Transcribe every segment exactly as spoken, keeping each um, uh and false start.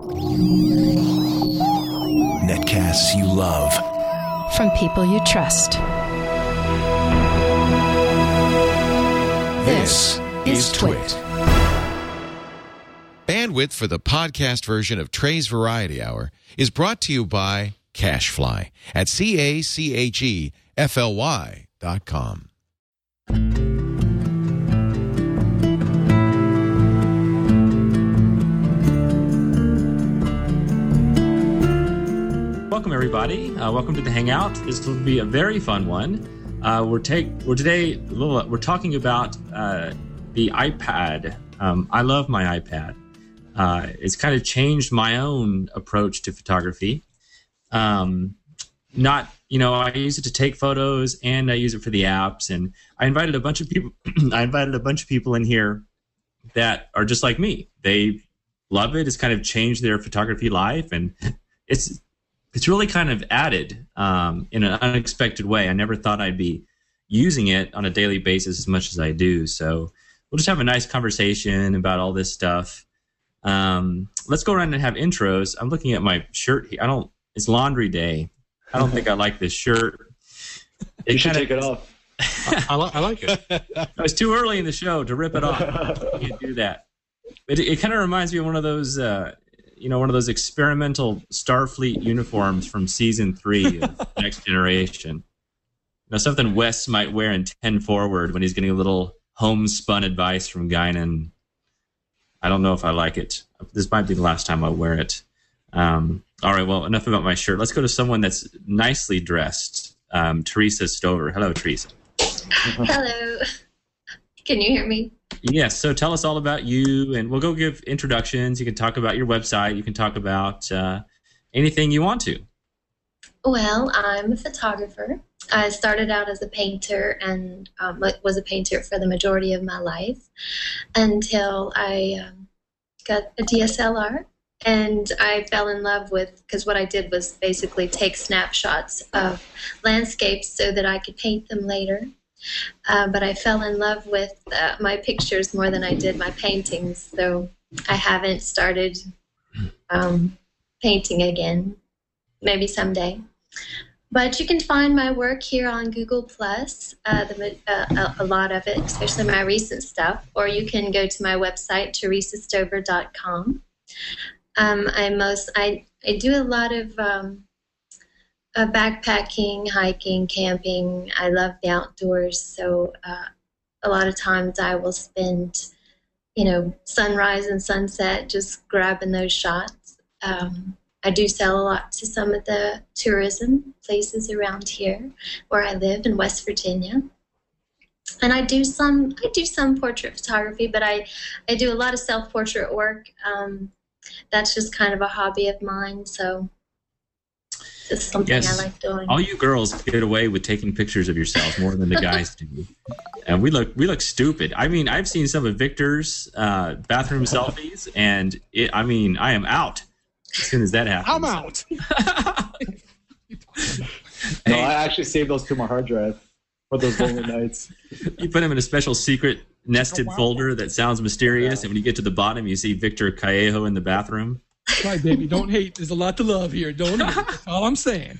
Netcasts you love. From people you trust. This is Twit. Bandwidth for the podcast version of Trey's Variety Hour is brought to you by CacheFly at C A C H E F L Y dot com. Welcome, everybody. Uh, welcome to the Hangout. This will be a very fun one. Uh, we're take we're today we're talking about uh, the iPad. Um, I love my iPad. Uh, it's kind of changed my own approach to photography. Um, not you know I use it to take photos and I use it for the apps. And I invited a bunch of people. I invited a bunch of people in here that are just like me. They love it. It's kind of changed their photography life, and it's. It's really kind of added um, in an unexpected way. I never thought I'd be using it on a daily basis as much as I do. So we'll just have a nice conversation about all this stuff. Um, let's go around and have intros. I'm looking at my shirt here. I don't. It's laundry day. I don't think I like this shirt. It you should kinda, take it off. I, I, I like it. It's too early in the show to rip it off. You can't do that. It, it kind of reminds me of one of those. Uh, You know, one of those experimental Starfleet uniforms from season three of Next Generation. You know, something Wes might wear in ten Forward when he's getting a little homespun advice from Guinan. I don't know if I like it. This might be the last time I wear it. Um, all right, well, enough about my shirt. Let's go to someone that's nicely dressed. Um, Teresa Stover. Hello, Teresa. Hello. Can you hear me? Yes, so tell us all about you, and we'll go give introductions. You can talk about your website. You can talk about uh, anything you want to. Well, I'm a photographer. I started out as a painter and um, was a painter for the majority of my life until I um, got a D S L R. And I fell in love with, because what I did was basically take snapshots of landscapes so that I could paint them later. Uh, but I fell in love with uh, my pictures more than I did my paintings, so I haven't started um, painting again. Maybe someday. But you can find my work here on Google Plus, uh, the, uh, a, a lot of it, especially my recent stuff, or you can go to my website, teresa stover dot com. Um, I most I I do a lot of um, Uh, backpacking, hiking, camping. I love the outdoors, so uh, a lot of times I will spend, you know, sunrise and sunset just grabbing those shots. Um, I do sell a lot to some of the tourism places around here where I live in West Virginia. And I do some I do some portrait photography, but I, I do a lot of self-portrait work. Um, that's just kind of a hobby of mine, so it's something yes. I like doing. All you girls get away with taking pictures of yourselves more than the guys do, and we look we look stupid. I mean, I've seen some of Victor's uh, bathroom selfies, and it, I mean, I am out as soon as that happens. I'm out. No, I actually saved those to my hard drive for those lonely nights. You put them in a special secret nested oh, wow. folder that sounds mysterious, yeah. And when you get to the bottom, you see Victor Callejo in the bathroom. That's right, baby. Don't hate. There's a lot to love here. Don't hate. That's all I'm saying.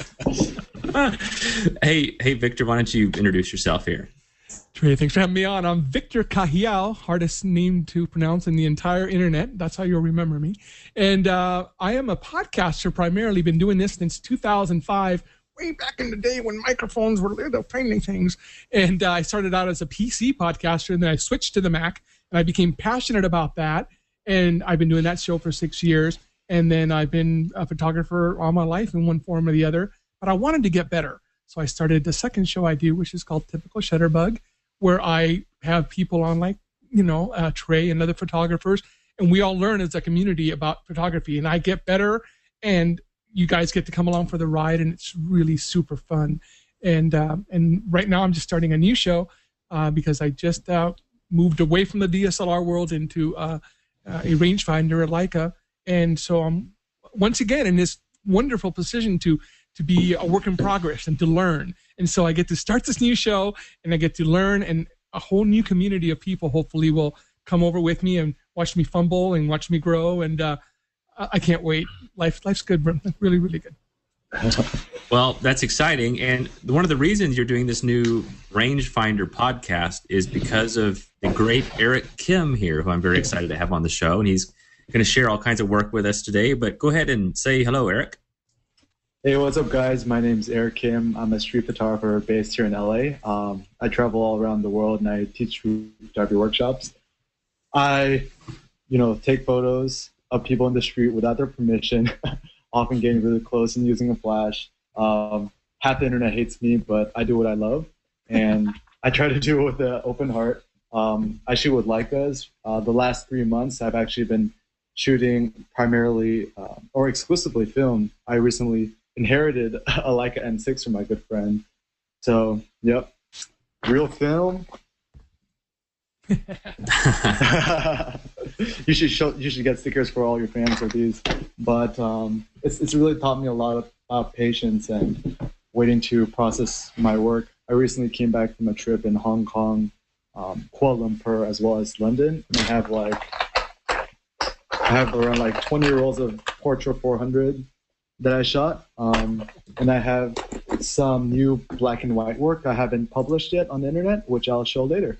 hey, hey, Victor, why don't you introduce yourself here? Trey, thanks for having me on. I'm Victor Cahial, hardest name to pronounce in the entire internet. That's how you'll remember me. And uh, I am a podcaster primarily. Been doing this since two thousand five, way back in the day when microphones were little tiny things. And uh, I started out as a P C podcaster, and then I switched to the Mac, and I became passionate about that. And I've been doing that show for six years. And then I've been a photographer all my life in one form or the other. But I wanted to get better. So I started the second show I do, which is called Typical Shutterbug, where I have people on like, you know, uh, Trey and other photographers. And we all learn as a community about photography. And I get better. And you guys get to come along for the ride. And it's really super fun. And, uh, and right now I'm just starting a new show uh, because I just uh, moved away from the D S L R world into uh, Uh, a rangefinder, a Leica, and so I'm once again in this wonderful position to to be a work in progress and to learn. And so I get to start this new show, and I get to learn, and a whole new community of people hopefully will come over with me and watch me fumble and watch me grow. And uh, I, I can't wait. Life, life's good, bro. Really, really good. Well, that's exciting. And one of the reasons you're doing this new Rangefinder podcast is because of the great Eric Kim here, who I'm very excited to have on the show. And he's going to share all kinds of work with us today. But go ahead and say hello, Eric. Hey, what's up, guys? My name's Eric Kim. I'm a street photographer based here in L A. Um, I travel all around the world, and I teach street photography workshops. I, you know, take photos of people in the street without their permission, often getting really close and using a flash. Um, half the internet hates me, but I do what I love, and I try to do it with an open heart. Um, I shoot with Leicas. Uh, the last three months, I've actually been shooting primarily uh, or exclusively film. I recently inherited a Leica M six from my good friend. So, yep, real film. you should show, you should get stickers for all your fans of these. But um, it's it's really taught me a lot of, about patience and waiting to process my work. I recently came back from a trip in Hong Kong, um, Kuala Lumpur, as well as London, and I have like I have around like twenty rolls of Portra four hundred that I shot, um, and I have some new black and white work I haven't published yet on the internet, which I'll show later.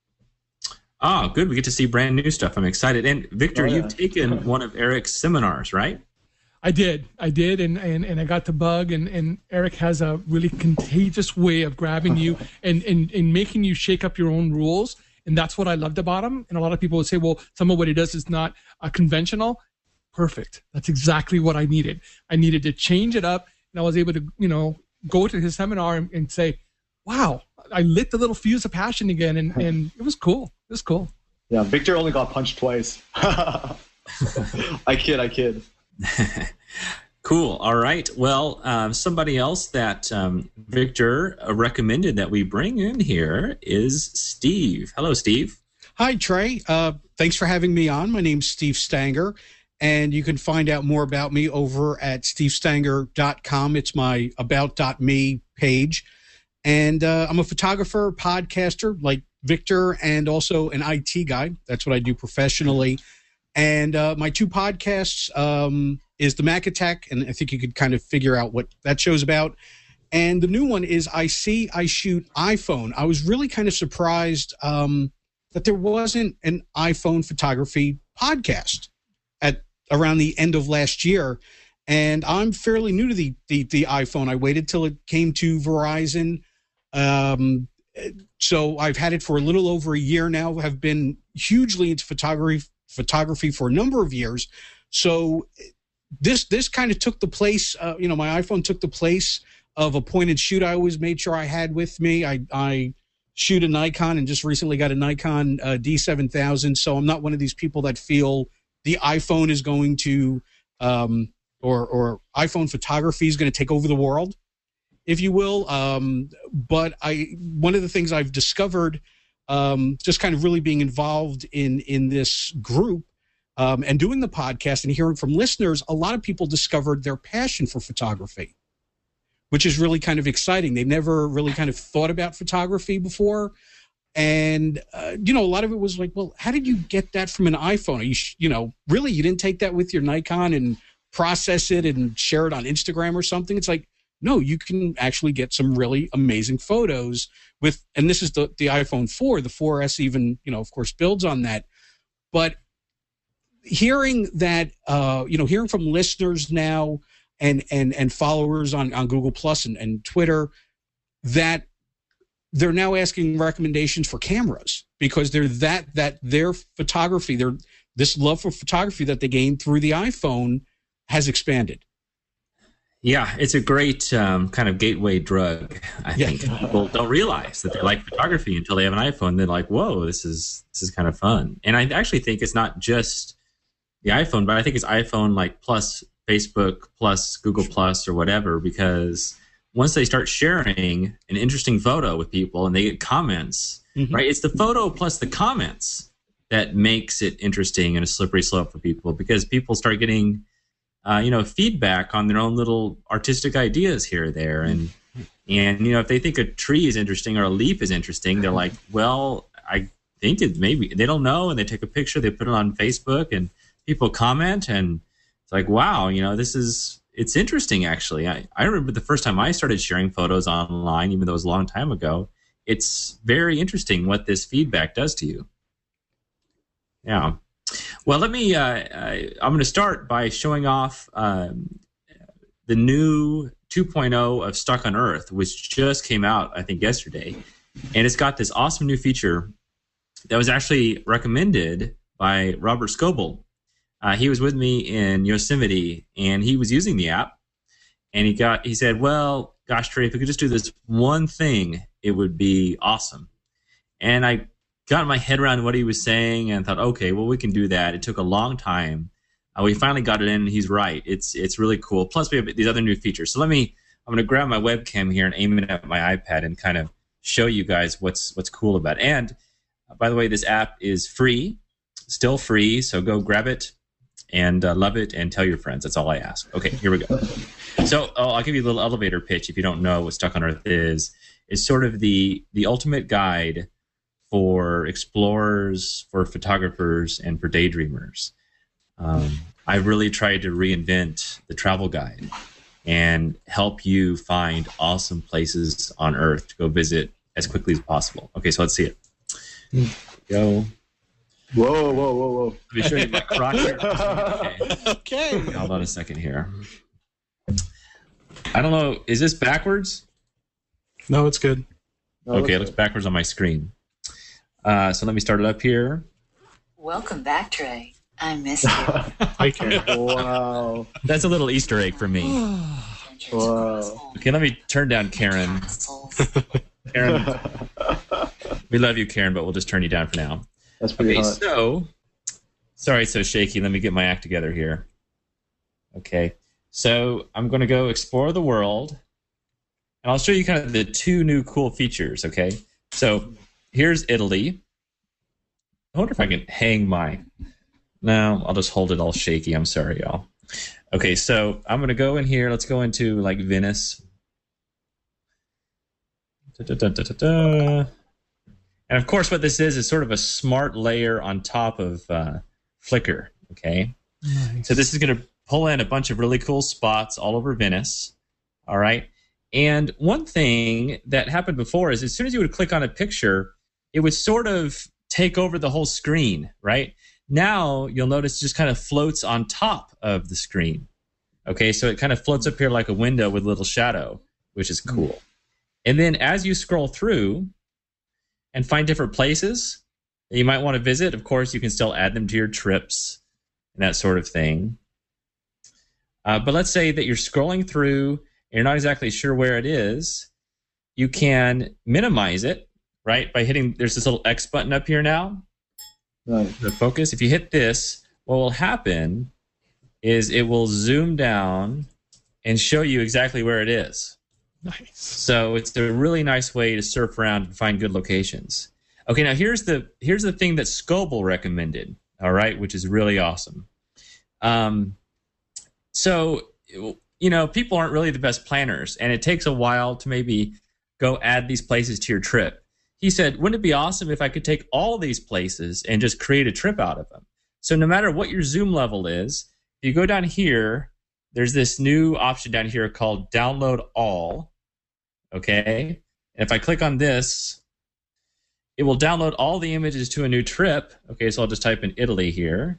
Oh, good. We get to see brand new stuff. I'm excited. And Victor, Oh, yeah. you've taken one of Eric's seminars, right? I did, I did, and, and, and I got the bug, and, and Eric has a really contagious way of grabbing you and, and, and making you shake up your own rules, and that's what I loved about him. And a lot of people would say, well, some of what he does is not uh, conventional. Perfect. That's exactly what I needed. I needed to change it up, and I was able to, you know, go to his seminar and, and say, wow, I lit the little fuse of passion again, and, and it was cool. It was cool. Yeah, Victor only got punched twice. I kid, I kid. Cool. All right. Well, um, somebody else that um, Victor uh, recommended that we bring in here is Steve. Hello, Steve. Hi, Trey. Uh, thanks for having me on. My name's Steve Stanger, and you can find out more about me over at steve stanger dot com. It's my about dot me page. And uh, I'm a photographer, podcaster like Victor, and also an I T guy. That's what I do professionally. And uh, my two podcasts um, is The Mac Attack, and I think you could kind of figure out what that show's about. And the new one is I See, I Shoot iPhone. I was really kind of surprised um, that there wasn't an iPhone photography podcast at around the end of last year. And I'm fairly new to the, the, the iPhone. I waited till it came to Verizon. Um, so I've had it for a little over a year now, have been hugely into photography photography for a number of years. So this this kind of took the place, uh, you know, my iPhone took the place of a point and shoot I always made sure I had with me. I, I shoot a Nikon and just recently got a Nikon uh, D seven thousand. So I'm not one of these people that feel the iPhone is going to, um, or, or iPhone photography is going to take over the world, if you will. Um, but I, one of the things I've discovered, um, just kind of really being involved in, in this group, um, and doing the podcast and hearing from listeners, a lot of people discovered their passion for photography, which is really kind of exciting. They've never really kind of thought about photography before. And, uh, you know, a lot of it was like, well, how did you get that from an iPhone? Are you, sh- you know, really, you didn't take that with your Nikon and process it and share it on Instagram or something? It's like, no, you can actually get some really amazing photos with, and this is the, the iPhone four, the four S even, you know, of course, builds on that. But hearing that, uh, you know, hearing from listeners now and and and followers on, on Google Plus and, and Twitter, that they're now asking recommendations for cameras because they're that, that their photography, their this love for photography that they gained through the iPhone has expanded. Yeah, it's a great um, kind of gateway drug. I Yeah. think people don't realize that they like photography until they have an iPhone. They're like, "Whoa, this is this is kind of fun." And I actually think it's not just the iPhone, but I think it's iPhone like plus Facebook plus Google Plus or whatever. Because once they start sharing an interesting photo with people and they get comments, Mm-hmm. right? It's the photo plus the comments that makes it interesting and a slippery slope for people because people start getting. Uh, you know, feedback on their own little artistic ideas here or there. And, and, you know, if they think a tree is interesting or a leaf is interesting, they're like, well, I think it maybe, they don't know. And they take a picture, they put it on Facebook and people comment and it's like, wow, you know, this is, it's interesting, actually. I, I remember the first time I started sharing photos online, even though it was a long time ago. It's very interesting what this feedback does to you. Yeah. Well, let me, uh, I, I'm going to start by showing off um, the new two point oh of Stuck on Earth, which just came out, I think, yesterday. And it's got this awesome new feature that was actually recommended by Robert Scoble. Uh, he was with me in Yosemite, and he was using the app. And he got, he said, well, gosh, Trey, if we could just do this one thing, it would be awesome. And I got my head around what he was saying and thought, okay, well, we can do that. It took a long time. Uh, we finally got it in, and he's right. It's it's really cool. Plus, we have these other new features. So let me, I'm going to grab my webcam here and aim it at my iPad and kind of show you guys what's what's cool about it. And uh, by the way, this app is free, still free. So go grab it and uh, love it and tell your friends. That's all I ask. Okay, here we go. So oh, I'll give you a little elevator pitch if you don't know what Stuck on Earth is. It's sort of the the ultimate guide for explorers, for photographers, and for daydreamers. Um, I really tried to reinvent the travel guide and help you find awesome places on Earth to go visit as quickly as possible. Okay, so let's see it. Go. Whoa, whoa, whoa, whoa. Let me show you my crotch here. Okay. Okay. Hold on a second here. I don't know. Is this backwards? No, it's good. No, Okay, it that's looks backwards on my screen. Uh, so let me start it up here. Welcome back, Trey. I missed you. Hi, Karen. good. Wow. That's a little Easter egg for me. Wow. Okay, let me turn down Karen. Karen, we love you, Karen, but we'll just turn you down for now. That's pretty Okay, hot. so, sorry it's so shaky. Let me get my act together here. Okay, so I'm going to go explore the world, and I'll show you kind of the two new cool features, okay? So here's Italy. I wonder if I can hang my... No, I'll just hold it all shaky. I'm sorry, y'all. Okay, so I'm going to go in here. Let's go into, like, Venice. Da, da, da, da, da, da. And, of course, what this is is sort of a smart layer on top of uh, Flickr, okay? Nice. So this is going to pull in a bunch of really cool spots all over Venice, all right? And one thing that happened before is as soon as you would click on a picture, it would sort of take over the whole screen, right? Now you'll notice it just kind of floats on top of the screen. Okay, so it kind of floats up here like a window with a little shadow, which is cool. Mm. And then as you scroll through and find different places that you might want to visit, of course, you can still add them to your trips and that sort of thing. Uh, but let's say that you're scrolling through and you're not exactly sure where it is. You can minimize it, right, by hitting, there's this little X button up here now. Nice. The focus. If you hit this, what will happen is it will zoom down and show you exactly where it is. Nice. So it's a really nice way to surf around and find good locations. Okay, now here's the here's the thing that Scoble recommended. All right, which is really awesome. Um, so you know, people aren't really the best planners, and it takes a while to maybe go add these places to your trip. He said, wouldn't it be awesome if I could take all these places and just create a trip out of them? So no matter what your zoom level is, if you go down here, there's this new option down here called Download All. Okay? And if I click on this, it will download all the images to a new trip. Okay, so I'll just type in Italy here.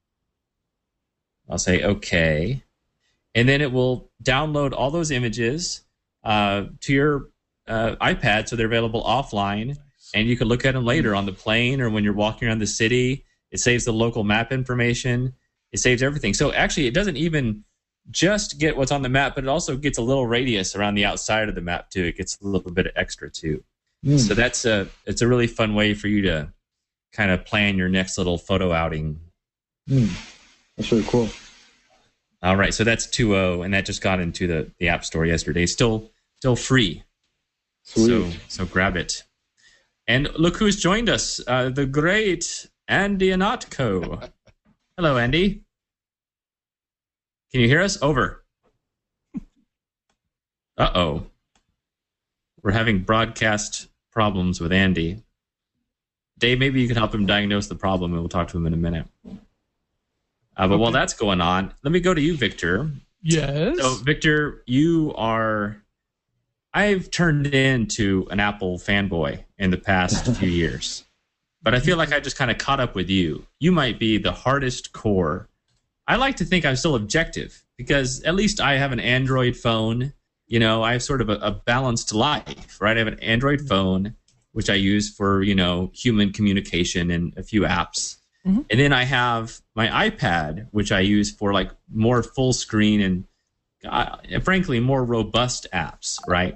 I'll say okay. And then it will download all those images uh, to your Uh, iPad, so they're available offline, and you can look at them later on the plane or when you're walking around the city. It saves the local map information. It saves everything. So actually, it doesn't even just get what's on the map, but it also gets a little radius around the outside of the map too. It gets a little bit of extra too. Mm. So that's a it's a really fun way for you to kind of plan your next little photo outing. Mm. That's really cool. All right, so that's two point oh, and that just got into the, the App Store yesterday. Still still free. Sweet. So, so grab it. And look who's joined us, uh, the great Andy Anatko. Hello, Andy. Can you hear us? Over. Uh-oh. We're having broadcast problems with Andy. Dave, maybe you can help him diagnose the problem, and we'll talk to him in a minute. Uh, but Okay. while that's going on, let me go to you, Victor. Yes. So, Victor, you are. I've turned into an Apple fanboy in the past few years, but I feel like I just kind of caught up with you. You might be the hardest core. I like to think I'm still objective because at least I have an Android phone. You know, I have sort of a, a balanced life, right? I have an Android phone, which I use for, you know, human communication and a few apps. Mm-hmm. And then I have my iPad, which I use for like more full screen and uh, frankly, more robust apps, right?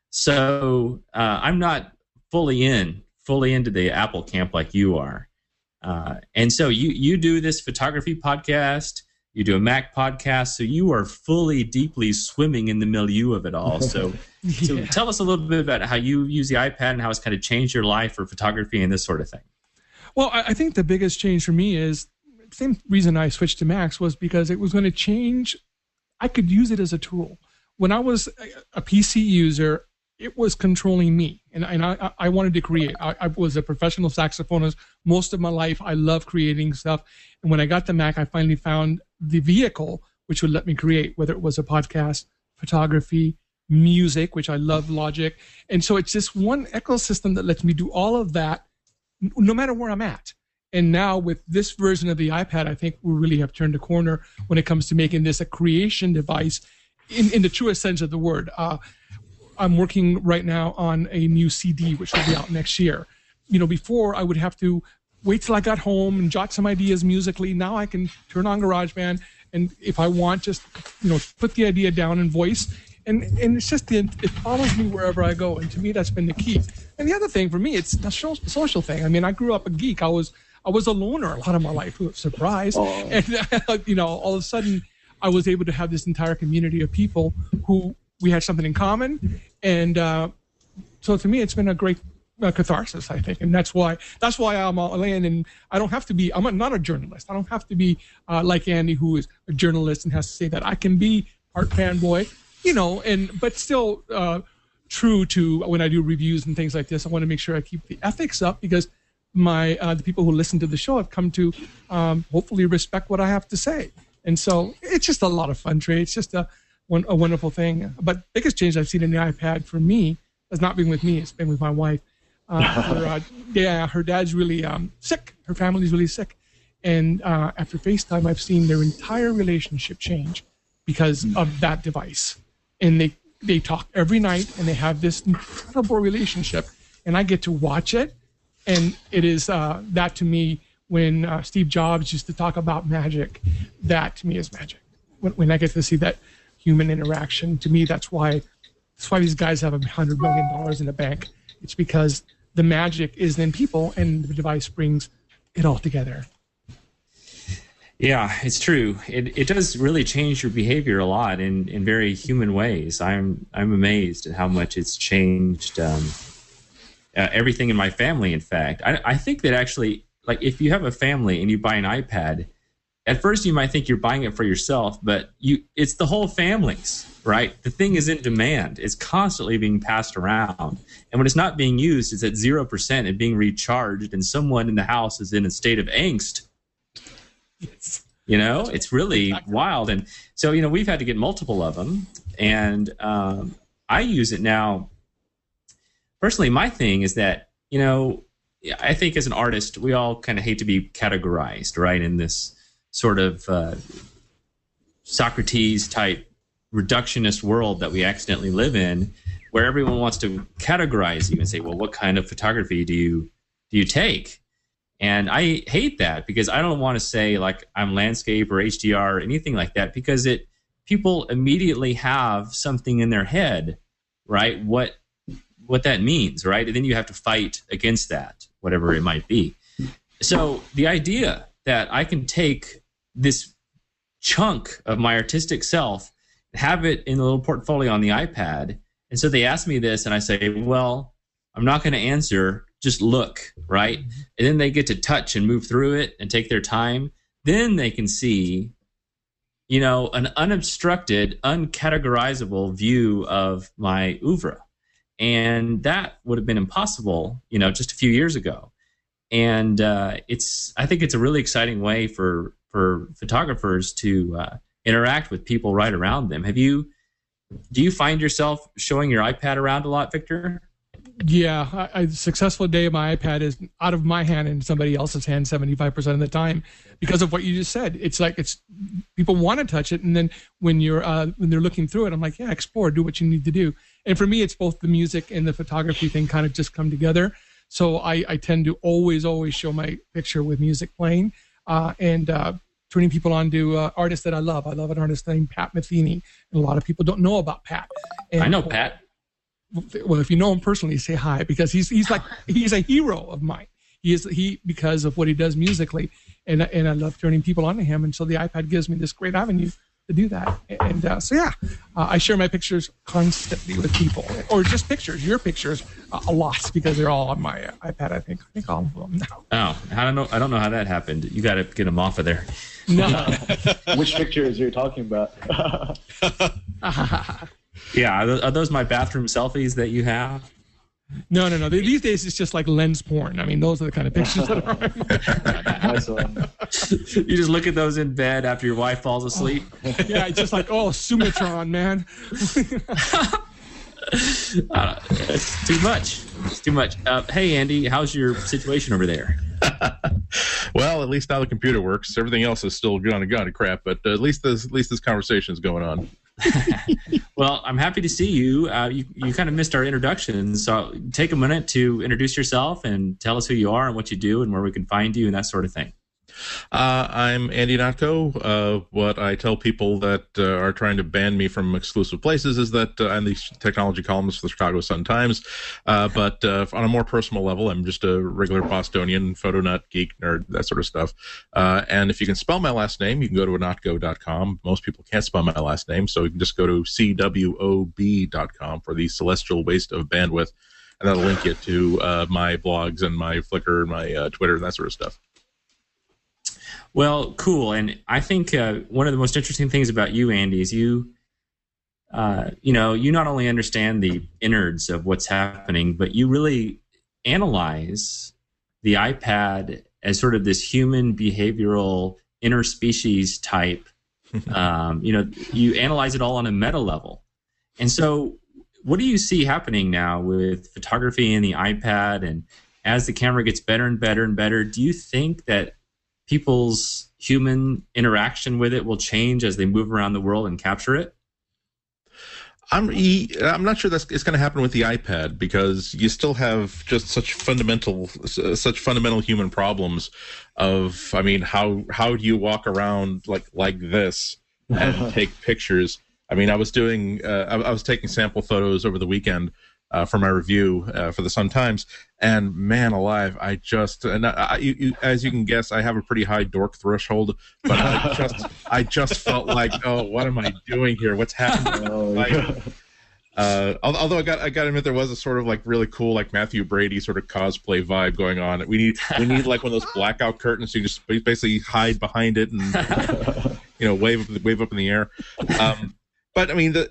So uh, I'm not fully in, fully into the Apple camp like you are. Uh, and so you you do this photography podcast, you do a Mac podcast, so you are fully, deeply swimming in the milieu of it all. So, yeah. so tell us a little bit about how you use the iPad and how it's kind of changed your life for photography and this sort of thing. Well, I think the biggest change for me is the same reason I switched to Macs was because it was going to change. I could use it as a tool. When I was a P C user, it was controlling me, and, and I, I wanted to create. I, I was a professional saxophonist most of my life. I love creating stuff. And when I got the Mac, I finally found the vehicle which would let me create, whether it was a podcast, photography, music, which I love Logic. And so it's just one ecosystem that lets me do all of that no matter where I'm at. And now with this version of the iPad, I think we really have turned a corner when it comes to making this a creation device in, in the truest sense of the word. Uh, I'm working right now on a new C D, which will be out next year. You know, before I would have to wait till I got home and jot some ideas musically. Now I can turn on GarageBand and if I want, just, you know, put the idea down in voice. And and it's just, the, it follows me wherever I go. And to me, that's been the key. And the other thing for me, it's the social thing. I mean, I grew up a geek. I was I was a loner a lot of my life. Surprise. Oh. And, uh, you know, all of a sudden, I was able to have this entire community of people who we had something in common. And uh, so to me, it's been a great uh, catharsis, I think. And that's why that's why I'm all in. And I don't have to be, I'm not a journalist. I don't have to be uh, like Andy, who is a journalist and has to say that. I can be art fanboy, you know, and but still uh, true to when I do reviews and things like this. I want to make sure I keep the ethics up because my uh, the people who listen to the show have come to um, hopefully respect what I have to say. And so it's just a lot of fun, Trey. It's just a one, a wonderful thing. But biggest change I've seen in the iPad for me has not been with me. It's been with my wife. Uh, her, uh, yeah, her dad's really um, sick. Her family's really sick. And uh, after FaceTime, I've seen their entire relationship change because of that device. And they, they talk every night, and they have this incredible relationship. And I get to watch it. And it is uh, that to me, when uh, Steve Jobs used to talk about magic, that to me is magic. When, when I get to see that human interaction, to me, that's why that's why these guys have a hundred million dollars in the bank. It's because the magic is in people, and the device brings it all together. Yeah, it's true. It it does really change your behavior a lot in, in very human ways. I'm I'm amazed at how much it's changed um, uh, everything in my family. In fact, I I think that actually, like, if you have a family and you buy an iPad, at first you might think you're buying it for yourself, but you it's the whole family's, right? The thing is in demand. It's constantly being passed around. And when it's not being used, it's at zero percent and being recharged, and someone in the house is in a state of angst. Yes. You know, it's really wild. And so, you know, we've had to get multiple of them. And um, I use it now. Personally, my thing is that, you know, I think as an artist, we all kind of hate to be categorized, right, in this sort of uh, Socrates-type reductionist world that we accidentally live in, where everyone wants to categorize you and say, well, what kind of photography do you do you take? And I hate that because I don't want to say like I'm landscape or H D R or anything like that, because it people immediately have something in their head, right? What what that means, right? And then you have to fight against that, whatever it might be. So the idea that I can take this chunk of my artistic self, have it in a little portfolio on the iPad, and so they ask me this, and I say, well, I'm not going to answer. Just look, right? And then they get to touch and move through it and take their time. Then they can see, you know, an unobstructed, uncategorizable view of my oeuvre. And that would have been impossible, you know, just a few years ago. and uh, it's I think it's a really exciting way for for photographers to uh, interact with people right around them. Have you do you find yourself showing your iPad around a lot, Victor? Yeah, I, a successful day of my iPad is out of my hand in somebody else's hand seventy-five percent of the time because of what you just said. It's like it's people want to touch it, and then when you're uh, when they're looking through it, I'm like, yeah, explore, do what you need to do. And for me, it's both the music and the photography thing kind of just come together. So I, I tend to always, always show my picture with music playing uh, and uh, turning people on to uh, artists that I love. I love an artist named Pat Metheny, and a lot of people don't know about Pat. And, I know Pat. Well, if you know him personally, say hi, because he's he's like he's a hero of mine. He is he because of what he does musically, and and I love turning people onto him. And so the iPad gives me this great avenue to do that. And uh, so yeah, uh, I share my pictures constantly with people, or just pictures, your pictures, uh, a lot, because they're all on my uh, iPad. I think I think all of them now. Oh, I don't know. I don't know how that happened. You got to get them off of there. No. Which pictures are you talking about? Yeah, are those, are those my bathroom selfies that you have? No, no, no. These days it's just like lens porn. I mean, those are the kind of pictures that are. Nice one. You just look at those in bed after your wife falls asleep. Yeah, it's just like, oh, Sumatron, man. uh, it's too much. It's too much. Uh, hey, Andy, how's your situation over there? Well, at least now the computer works. Everything else is still going to go to crap, but uh, at least this at least this conversation is going on. Well, I'm happy to see you. Uh, you. You kind of missed our introduction, so take a minute to introduce yourself and tell us who you are and what you do and where we can find you and that sort of thing. Uh, I'm Andy Ihnatko. Uh, what I tell people that uh, are trying to ban me from exclusive places is that uh, I'm the technology columnist for the Chicago Sun-Times. Uh, but uh, on a more personal level, I'm just a regular Bostonian, photo nut, geek, nerd, that sort of stuff. Uh, and if you can spell my last name, you can go to ihnatko dot com. Most people can't spell my last name, so you can just go to c w o b dot com for the celestial waste of bandwidth. And that'll link you to uh, my blogs and my Flickr and my uh, Twitter and that sort of stuff. Well, cool. And I think uh, one of the most interesting things about you, Andy, is you, uh, you know, you not only understand the innards of what's happening, but you really analyze the iPad as sort of this human behavioral interspecies type. um, you know, you analyze it all on a meta level. And so what do you see happening now with photography and the iPad? And as the camera gets better and better and better, do you think that people's human interaction with it will change as they move around the world and capture it? I'm I'm not sure that's it's going to happen with the iPad, because you still have just such fundamental such fundamental human problems of, I mean, how how do you walk around like like this and take pictures? I mean, I was doing uh, I, I was taking sample photos over the weekend Uh, for my review uh, for the Sun-Times, and man alive, I just and I, you, you, as you can guess, I have a pretty high dork threshold, but I just I just felt like, oh, what am I doing here? What's happening? Oh, like, yeah. uh, although I got I got to admit, there was a sort of like really cool like Matthew Brady sort of cosplay vibe going on. We need we need like one of those blackout curtains so you just basically hide behind it and you know wave wave up in the air. Um, but I mean the.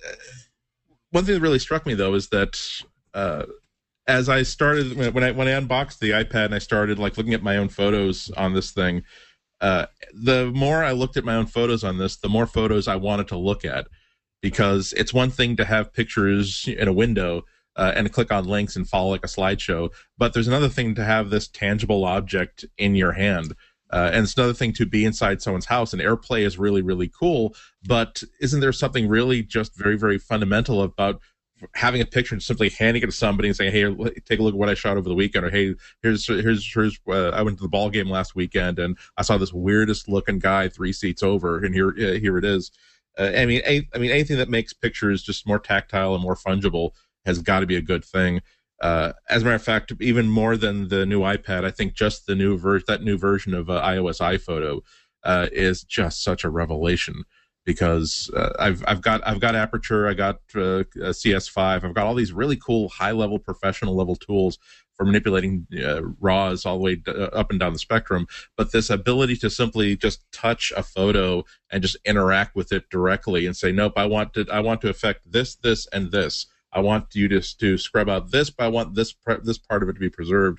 One thing that really struck me, though, is that uh, as I started, when I when I unboxed the iPad and I started like looking at my own photos on this thing, uh, the more I looked at my own photos on this, the more photos I wanted to look at, because it's one thing to have pictures in a window uh, and to click on links and follow like a slideshow, but there's another thing to have this tangible object in your hand. Uh, and it's another thing to be inside someone's house, and AirPlay is really, really cool. But isn't there something really just very, very fundamental about having a picture and simply handing it to somebody and saying, "Hey, take a look at what I shot over the weekend," or "Hey, here's here's here's uh, I went to the ball game last weekend and I saw this weirdest looking guy three seats over, and here uh, here it is." Uh, I mean, a, I mean, anything that makes pictures just more tactile and more fungible has got to be a good thing. Uh, as a matter of fact, even more than the new iPad, I think just the new ver- that new version of uh, iOS iPhoto uh, is just such a revelation, because uh, I've I've got I've got Aperture, I got uh, C S five, I've got all these really cool high level professional level tools for manipulating uh, RAWs all the way d- up and down the spectrum. But this ability to simply just touch a photo and just interact with it directly and say, nope, I want to I want to affect this, this, and this. I want you to to scrub out this, but I want this this part of it to be preserved.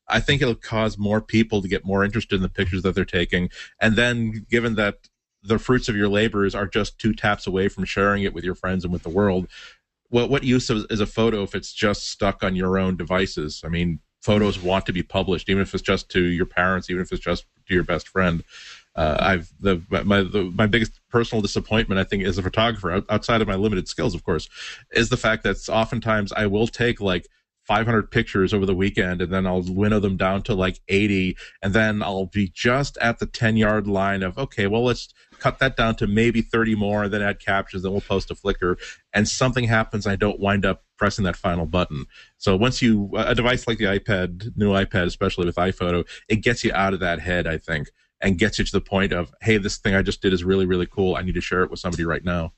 I think it'll cause more people to get more interested in the pictures that they're taking. And then given that the fruits of your labors are just two taps away from sharing it with your friends and with the world, what what use is a photo if it's just stuck on your own devices? I mean, photos want to be published, even if it's just to your parents, even if it's just to your best friend. Uh, I've the my the, my biggest personal disappointment, I think, as a photographer, outside of my limited skills, of course, is the fact that oftentimes I will take like five hundred pictures over the weekend, and then I'll winnow them down to like eighty, and then I'll be just at the ten yard line of, okay, well, let's cut that down to maybe thirty more, and then add captions, then we'll post to Flickr, and something happens, I don't wind up pressing that final button. So once you, a device like the iPad, new iPad, especially with iPhoto, it gets you out of that head, I think, and gets you to the point of, hey, this thing I just did is really, really cool. I need to share it with somebody right now.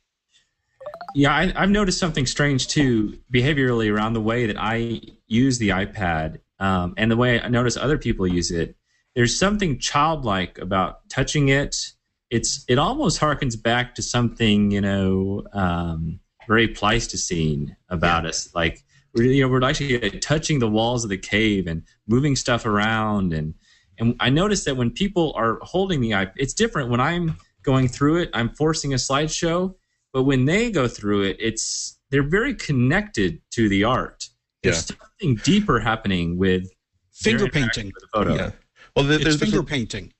Yeah, I, I've noticed something strange, too, behaviorally around the way that I use the iPad um, and the way I notice other people use it. There's something childlike about touching it. It's It almost harkens back to something, you know, um, very Pleistocene about us. Like, you know, we're actually touching the walls of the cave and moving stuff around. And, and I noticed that when people are holding the iPad, it's different. When I'm going through it, I'm forcing a slideshow. But when they go through it, it's they're very connected to the art. There's yeah. something deeper happening with finger painting. With the photo. Yeah. Well, there, it's there's finger there's a, painting.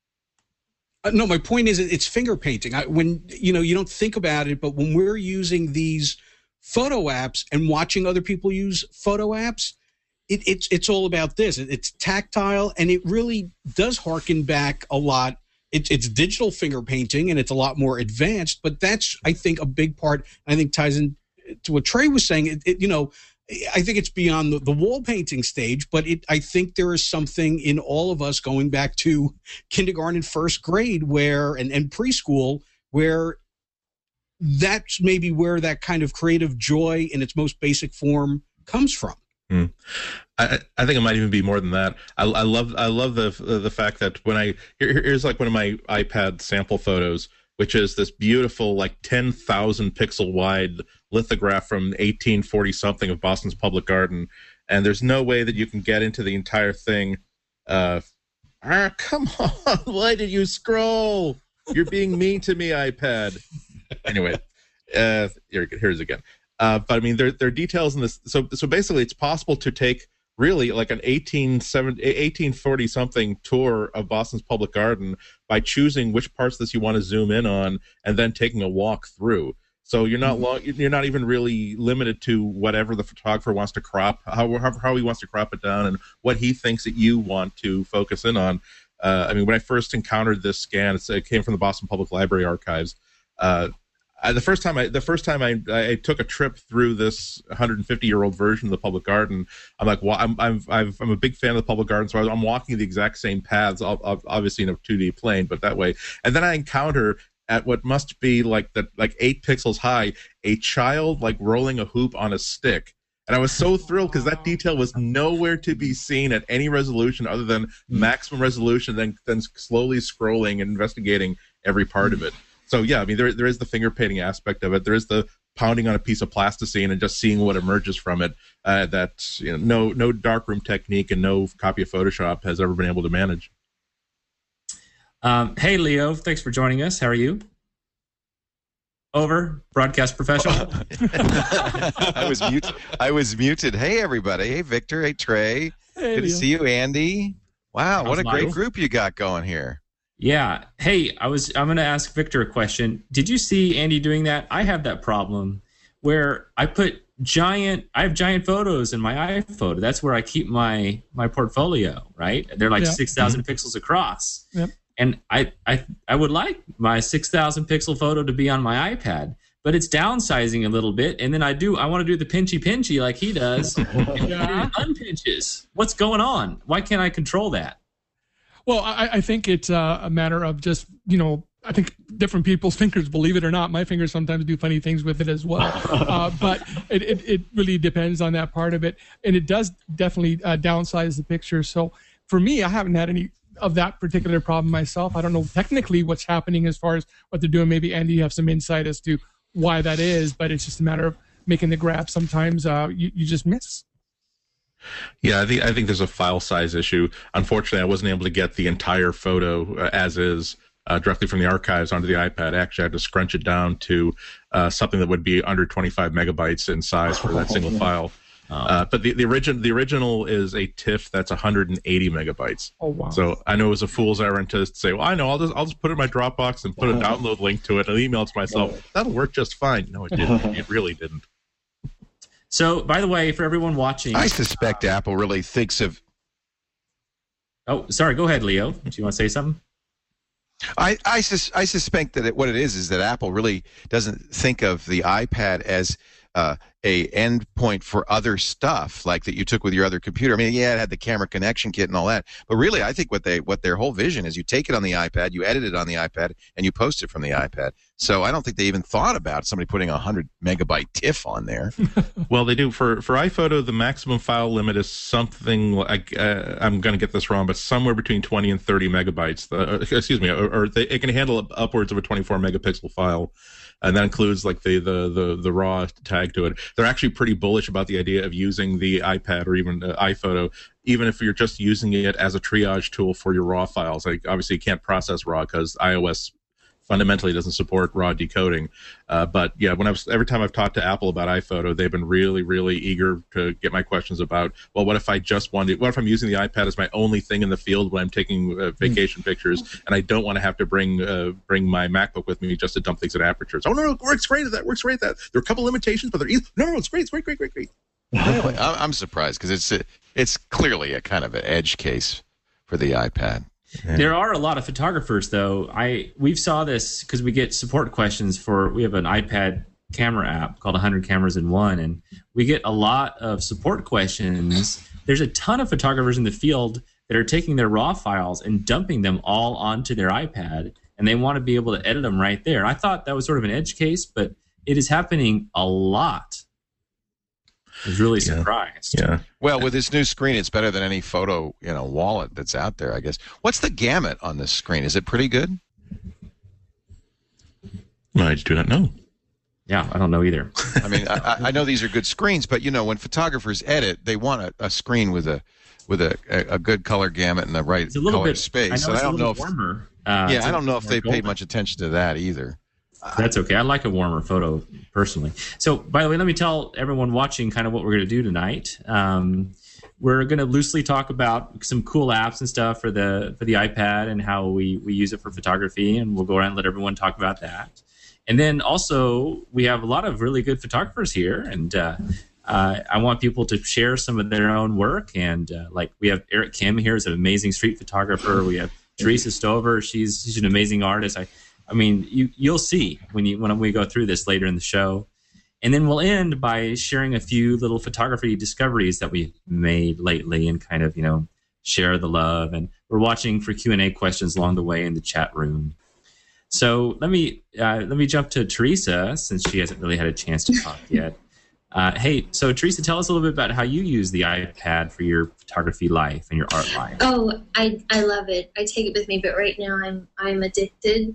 Uh, no, my point is it's finger painting. I, when you know you don't think about it, but when we're using these photo apps and watching other people use photo apps, it, it's it's all about this. It, it's tactile, and it really does harken back a lot. It's it's digital finger painting, and it's a lot more advanced. But that's, I think, a big part. I think ties in to what Trey was saying. It, it, you know, I think it's beyond the, the wall painting stage, but it, I think there is something in all of us going back to kindergarten and first grade, where and, and preschool, where that's maybe where that kind of creative joy in its most basic form comes from. Hmm. I, I think it might even be more than that. I, I love I love the the fact that when I here, here's like one of my iPad sample photos, which is this beautiful like ten thousand pixel wide lithograph from eighteen forty something of Boston's Public Garden, and there's no way that you can get into the entire thing. Uh, ah, come on! Why did you scroll? You're being mean to me, iPad. Anyway, uh, here here's again. Uh, but I mean, there there are details in this. So so basically, it's possible to take really like an eighteen forty something tour of Boston's Public Garden by choosing which parts of this you want to zoom in on, and then taking a walk through. So you're not long, you're not even really limited to whatever the photographer wants to crop, how how he wants to crop it down, and what he thinks that you want to focus in on. Uh, I mean, when I first encountered this scan, it came from the Boston Public Library archives. Uh, I, the first time I the first time I, I took a trip through this one hundred fifty year old version of the Public Garden, I'm like, well, I'm I'm I've, I'm a big fan of the Public Garden, so I'm walking the exact same paths, obviously in a two D plane, but that way. And then I encounter at what must be like the like eight pixels high, a child like rolling a hoop on a stick. And I was so thrilled because that detail was nowhere to be seen at any resolution other than maximum resolution, then then slowly scrolling and investigating every part of it. So yeah, I mean, there there is the finger painting aspect of it. There is the pounding on a piece of plasticine and just seeing what emerges from it. Uh, that you know, no no darkroom technique and no copy of Photoshop has ever been able to manage. Um, hey, Leo, thanks for joining us. How are you? Over, broadcast professional. I was muted. I was muted. Hey, everybody. Hey, Victor. Hey, Trey. Hey, Good Leo. to see you, Andy. Wow, what a great Miles. group you got going here. Yeah. Hey, I was. I'm going to ask Victor a question. Did you see Andy doing that? I have that problem where I put giant. I have giant photos in my iPhoto. That's where I keep my my portfolio. Right? They're like Yeah. six thousand mm-hmm. pixels across. Yep. And I, I I would like my six thousand pixel photo to be on my iPad, but it's downsizing a little bit. And then I do I want to do the pinchy pinchy like he does. And Yeah. it unpinches. What's going on? Why can't I control that? Well, I, I think it's uh, a matter of just, you know, I think different people's fingers, believe it or not, my fingers sometimes do funny things with it as well. Uh, but it, it, it really depends on that part of it. And it does definitely uh, downsize the picture. So for me, I haven't had any of that particular problem myself. I don't know technically what's happening as far as what they're doing. Maybe, Andy, you have some insight as to why that is, but it's just a matter of making the graph. Sometimes uh, you, you just miss. Yeah, I think I think there's a file size issue. Unfortunately, I wasn't able to get the entire photo uh, as is uh, directly from the archives onto the iPad. Actually, I had to scrunch it down to uh, something that would be under twenty-five megabytes in size for that single file. Uh, but the the original the original is a TIFF that's one hundred eighty megabytes. Oh wow! So I know it was a fool's errand to say, well, I know I'll just I'll just put it in my Dropbox and put a download link to it and email it to myself. That'll work just fine. No, it didn't. It really didn't. So, by the way, for everyone watching, I suspect uh, Apple really thinks of. Oh, sorry. Go ahead, Leo. Do you want to say something? I I, sus- I suspect that it, what it is is that Apple really doesn't think of the iPad as uh, a endpoint for other stuff like that you took with your other computer. I mean, yeah, it had the camera connection kit and all that, but really, I think what they what their whole vision is: you take it on the iPad, you edit it on the iPad, and you post it from the iPad. So I don't think they even thought about somebody putting a hundred megabyte TIFF on there. Well, they do for for iPhoto. The maximum file limit is something like uh, I'm going to get this wrong, but somewhere between twenty and thirty megabytes. Uh, excuse me, or, or they, it can handle upwards of a twenty-four megapixel file. And that includes like the, the, the, the raw tag to it. They're actually pretty bullish about the idea of using the iPad or even uh, iPhoto, even if you're just using it as a triage tool for your raw files. Like obviously you can't process raw because iOS fundamentally doesn't support raw decoding. Uh, but yeah, when I was every time I've talked to Apple about iPhoto, they've been really, really eager to get my questions about, well, what if I just wanted, what if I'm using the iPad as my only thing in the field when I'm taking uh, vacation pictures, and I don't want to have to bring uh, bring my MacBook with me just to dump things at apertures? Oh no, no, it works great at that. Works great at that. There are a couple limitations, but they're easy. No, no, it's great. It's great, great, great, great. Really, I'm surprised because it's it's clearly a kind of an edge case for the iPad. Yeah. There are a lot of photographers, though. I we've saw this because we get support questions for. We have an iPad camera app called one hundred Cameras in One, and we get a lot of support questions. There's a ton of photographers in the field that are taking their raw files and dumping them all onto their iPad, and they want to be able to edit them right there. I thought that was sort of an edge case, but it is happening a lot. I was really surprised. Yeah. Well, with this new screen, it's better than any photo, you know, wallet that's out there, I guess. What's the gamut on this screen? Is it pretty good? I do not know. Yeah, I don't know either. I mean, I, I know these are good screens, but you know, when photographers edit, they want a, a screen with a with a, a, a good color gamut and the right it's a little color bit, space. I know so it's I don't a know little if warmer. Uh, yeah, I don't know if they golden. paid much attention to that either. That's okay. I like a warmer photo personally. So, by the way, let me tell everyone watching kind of what we're going to do tonight. Um, we're going to loosely talk about some cool apps and stuff for the for the iPad and how we, we use it for photography, and we'll go around and let everyone talk about that. And then also, we have a lot of really good photographers here, and uh, uh, I want people to share some of their own work. And uh, like we have Eric Kim here, is an amazing street photographer. We have Teresa Stover. She's she's an amazing artist. I. I mean, you, you'll see when you when we go through this later in the show. And then we'll end by sharing a few little photography discoveries that we've made lately and kind of, you know, share the love. And we're watching for Q and A questions along the way in the chat room. So let me uh, let me jump to Teresa, since she hasn't really had a chance to talk yet. Uh, hey, so Teresa, tell us a little bit about how you use the iPad for your photography life and your art life. Oh, I I love it. I take it with me, but right now I'm I'm addicted.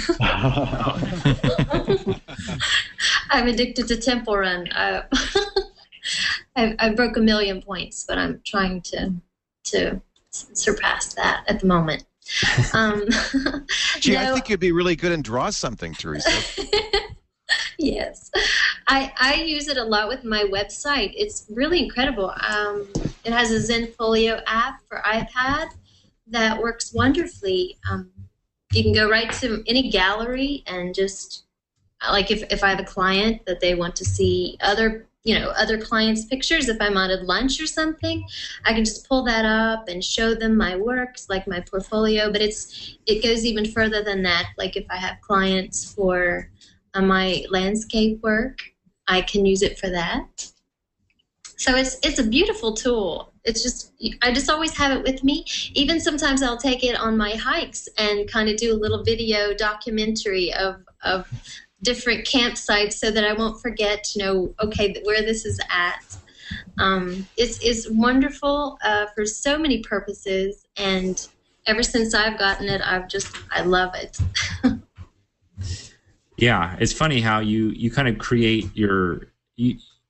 I'm addicted to Temple Run. Uh, I I broke a million points, but I'm trying to to surpass that at the moment. Um, Gee, no, I think you'd be really good and draw something, Teresa. Yes, I I use it a lot with my website. It's really incredible. Um, it has a Zenfolio app for iPad that works wonderfully. Um, you can go right to any gallery and just like if, if I have a client that they want to see other you know other clients' pictures, if I'm out at lunch or something, I can just pull that up and show them my works, like my portfolio. But it's it goes even further than that. Like if I have clients for uh, my landscape work, I can use it for that. So it's it's a beautiful tool. It's just, I just always have it with me. Even sometimes I'll take it on my hikes and kind of do a little video documentary of of different campsites so that I won't forget to know, okay, where this is at. Um, it's, it's wonderful uh, for so many purposes. And ever since I've gotten it, I've just, I love it. Yeah, it's funny how you, you kind of create your... You,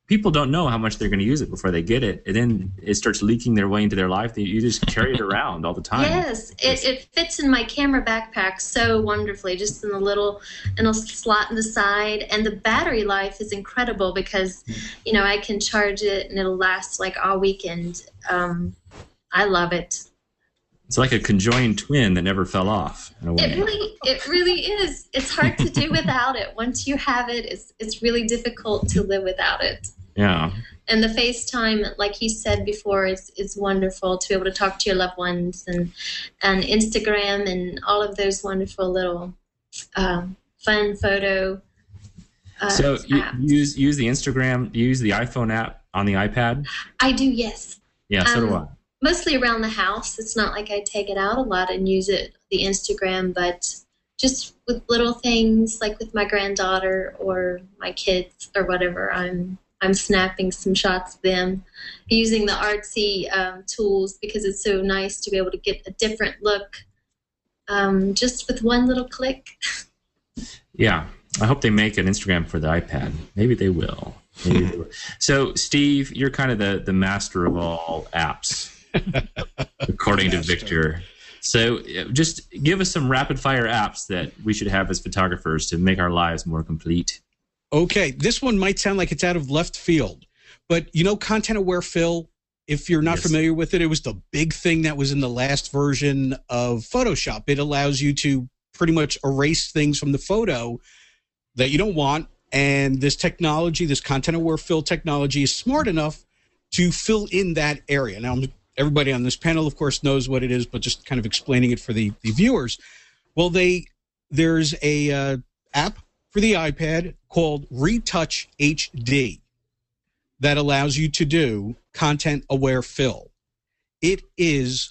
people don't know how much they're going to use it before they get it, and then it starts leaking their way into their life. You just carry it around all the time. Yes, it, it fits in my camera backpack so wonderfully, just in a little in a slot in the side. And the battery life is incredible because, you know, I can charge it and it'll last like all weekend. Um, I love it. It's like a conjoined twin that never fell off. In a way. It really, it really is. It's hard to do without it. Once you have it, it's it's really difficult to live without it. Yeah. And the FaceTime, like he said before, is is wonderful to be able to talk to your loved ones, and and Instagram and all of those wonderful little um, fun photo. Uh, so you apps. use use the Instagram, you use the iPhone app on the iPad? I do, yes. Yeah, so um, do I. Mostly around the house. It's not like I take it out a lot and use it, the Instagram, but just with little things like with my granddaughter or my kids or whatever, I'm I'm snapping some shots of them using the artsy um, tools because it's so nice to be able to get a different look um, just with one little click. Yeah, I hope they make an Instagram for the iPad. Maybe they will. Maybe they will. So, Steve, you're kind of the, the master of all apps. According to Victor. So just give us some rapid fire apps that we should have as photographers to make our lives more complete. Okay, this one might sound like it's out of left field, but you know Content Aware Fill, if you're not Yes. familiar with it, it was the big thing that was in the last version of Photoshop. It allows you to pretty much erase things from the photo that you don't want, and this technology, this Content Aware Fill technology is smart enough to fill in that area. Now, I'm everybody on this panel, of course, knows what it is, but just kind of explaining it for the, the viewers. Well, they there's a uh, app for the iPad called Retouch H D that allows you to do content-aware fill. It is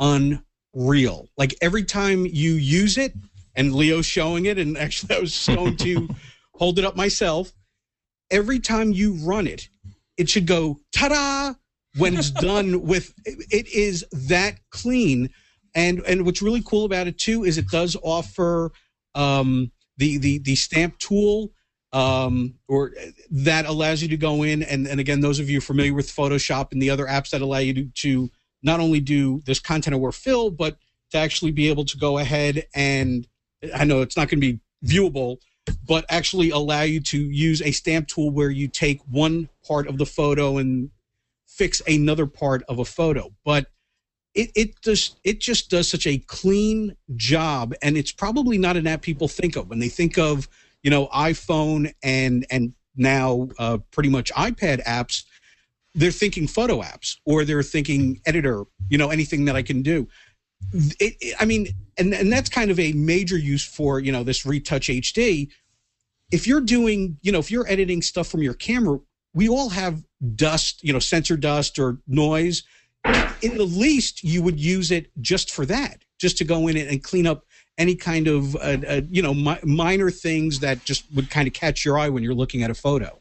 unreal. Like every time you use it, and Leo's showing it, and actually I was going to hold it up myself, every time you run it, it should go, ta-da! When it's done with, it is that clean. And and what's really cool about it too is it does offer um, the the the stamp tool, um, or that allows you to go in and and again, those of you familiar with Photoshop and the other apps that allow you to, to not only do this content aware fill, but to actually be able to go ahead and, I know it's not going to be viewable, but actually allow you to use a stamp tool where you take one part of the photo and fix another part of a photo. But it it just it just does such a clean job, and it's probably not an app people think of when they think of, you know, iPhone and and now uh, pretty much iPad apps. They're thinking photo apps, or they're thinking editor, you know, anything that I can do. It, it, I mean, and and that's kind of a major use for, you know, this Retouch H D. If you're doing, you know, if you're editing stuff from your camera, we all have dust, you know, sensor dust or noise. In the least, you would use it just for that, just to go in and clean up any kind of, uh, uh, you know, mi- minor things that just would kind of catch your eye when you're looking at a photo.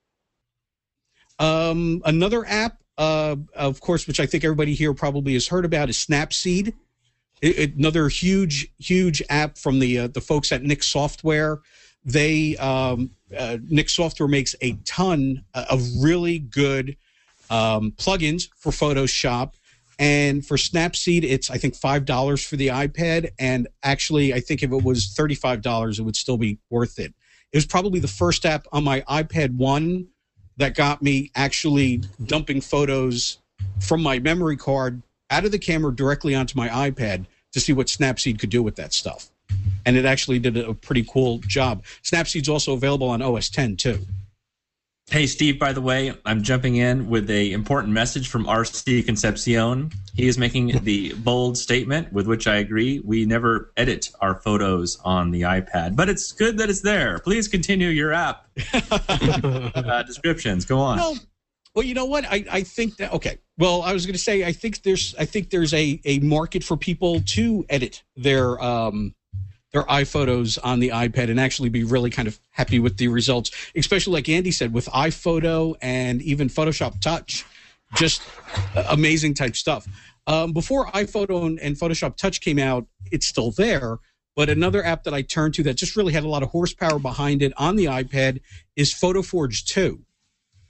Um, another app, uh, of course, which I think everybody here probably has heard about, is Snapseed. It, it, another huge, huge app from the uh, the folks at Nik Software. They um, uh, Nik Software makes a ton of really good um, plugins for Photoshop, and for Snapseed, it's I think five dollars for the iPad, and actually, I think if it was thirty-five dollars, it would still be worth it. It was probably the first app on my iPad one that got me actually dumping photos from my memory card out of the camera directly onto my iPad to see what Snapseed could do with that stuff. And it actually did a pretty cool job. Snapseed's also available on O S ten, too. Hey, Steve, by the way, I'm jumping in with a important message from R C Concepcion. He is making the bold statement, with which I agree. We never edit our photos on the iPad, but it's good that it's there. Please continue your app uh, descriptions. Go on. Well, well, you know what? I, I think that, okay. Well, I was going to say, I think there's I think there's a, a market for people to edit their um, their iPhotos on the iPad and actually be really kind of happy with the results, especially like Andy said, with iPhoto and even Photoshop Touch, just amazing type stuff. Um, before iPhoto and, and Photoshop Touch came out, it's still there, but another app that I turned to that just really had a lot of horsepower behind it on the iPad is PhotoForge two.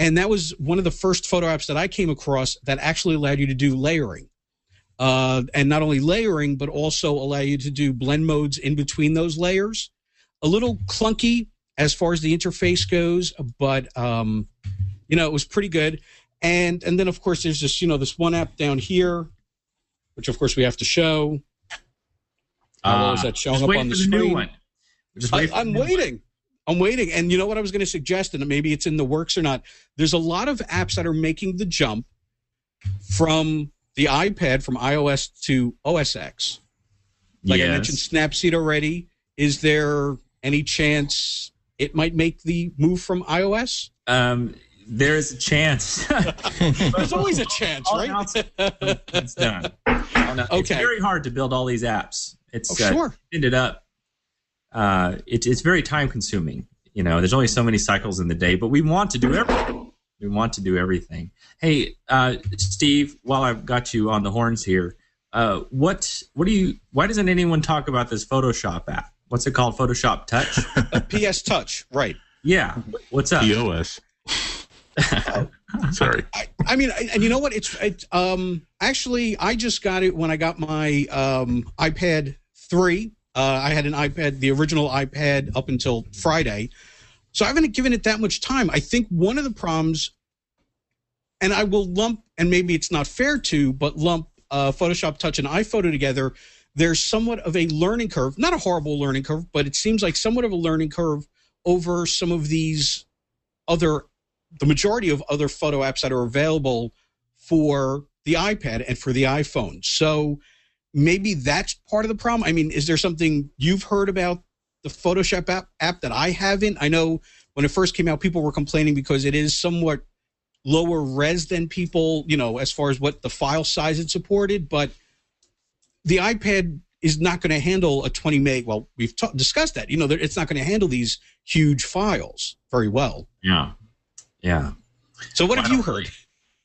And that was one of the first photo apps that I came across that actually allowed you to do layering. Uh, and not only layering, but also allow you to do blend modes in between those layers. A little clunky as far as the interface goes, but, um, you know, it was pretty good. And and then, of course, there's this, you know, this one app down here, which, of course, we have to show. How uh, is that showing up on the screen? New one. I, I'm waiting. One. I'm waiting. And you know what I was going to suggest, and maybe it's in the works or not. There's a lot of apps that are making the jump from the iPad, from iOS to O S X. Like yes. I mentioned Snapseed already. Is there any chance it might make the move from iOS? Um, there is a chance. There's always a chance, all right? It's done. Okay. It's very hard to build all these apps. It's oh, sure. uh, ended up. Uh, it, it's very time consuming. You know, there's only so many cycles in the day, but we want to do everything. We want to do everything. Hey, uh, Steve, while I've got you on the horns here, uh, what what do you? Why doesn't anyone talk about this Photoshop app? What's it called? Photoshop Touch? P S Touch, right? Yeah. What's up? P O S. Sorry. I, I mean, and you know what? It's it, um actually I just got it when I got my um, iPad three. Uh, I had an iPad, the original iPad, up until Friday, so I haven't given it that much time. I think one of the problems, and I will lump, and maybe it's not fair to, but lump uh, Photoshop Touch and iPhoto together. There's somewhat of a learning curve, not a horrible learning curve, but it seems like somewhat of a learning curve over some of these other, the majority of other photo apps that are available for the iPad and for the iPhone. So maybe that's part of the problem. I mean, is there something you've heard about the Photoshop app, app that I haven't? I know when it first came out, people were complaining because it is somewhat lower res than people, you know, as far as what the file size it supported, but the iPad is not going to handle a twenty meg. Well, we've t- discussed that. You know, it's not going to handle these huge files very well. Yeah, yeah. So, what well, have you heard? Really,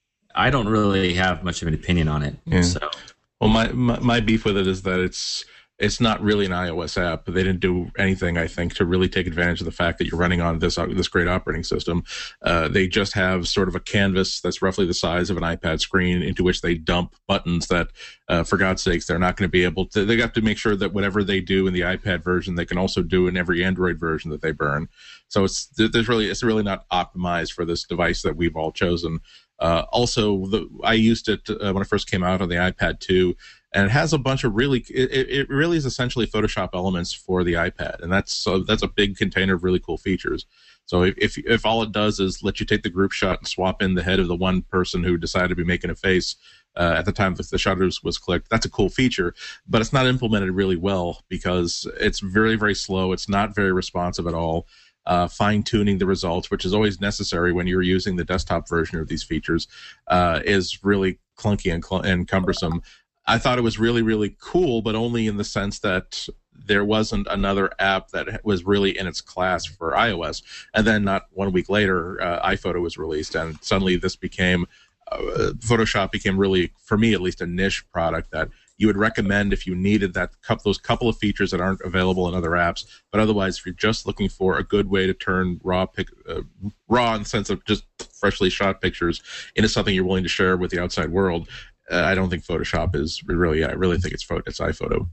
I don't really have much of an opinion on it. Yeah. So, well, my, my my beef with it is that it's it's not really an iOS app. They didn't do anything, I think, to really take advantage of the fact that you're running on this uh, this great operating system. Uh, they just have sort of a canvas that's roughly the size of an iPad screen into which they dump buttons that, uh, for God's sakes, they're not going to be able to. They have to make sure that whatever they do in the iPad version, they can also do in every Android version that they burn. So it's there's really it's really not optimized for this device that we've all chosen. Uh, also, the, I used it uh, when it first came out on the iPad two, and it has a bunch of really. It, it really is essentially Photoshop elements for the iPad, and that's uh, that's a big container of really cool features. So if, if if all it does is let you take the group shot and swap in the head of the one person who decided to be making a face uh, at the time that the shutter was clicked, that's a cool feature, but it's not implemented really well because it's very very slow. It's not very responsive at all. Uh, fine-tuning the results, which is always necessary when you're using the desktop version of these features, uh, is really clunky and, cl- and cumbersome. I thought it was really, really cool, but only in the sense that there wasn't another app that was really in its class for iOS. And then not one week later, uh, iPhoto was released, and suddenly this became, uh, Photoshop became really, for me at least, a niche product that you would recommend if you needed that those couple of features that aren't available in other apps. But otherwise, if you're just looking for a good way to turn raw, pic, uh, raw in the sense of just freshly shot pictures into something you're willing to share with the outside world, uh, I don't think Photoshop is really. I really think it's photo, it's iPhoto.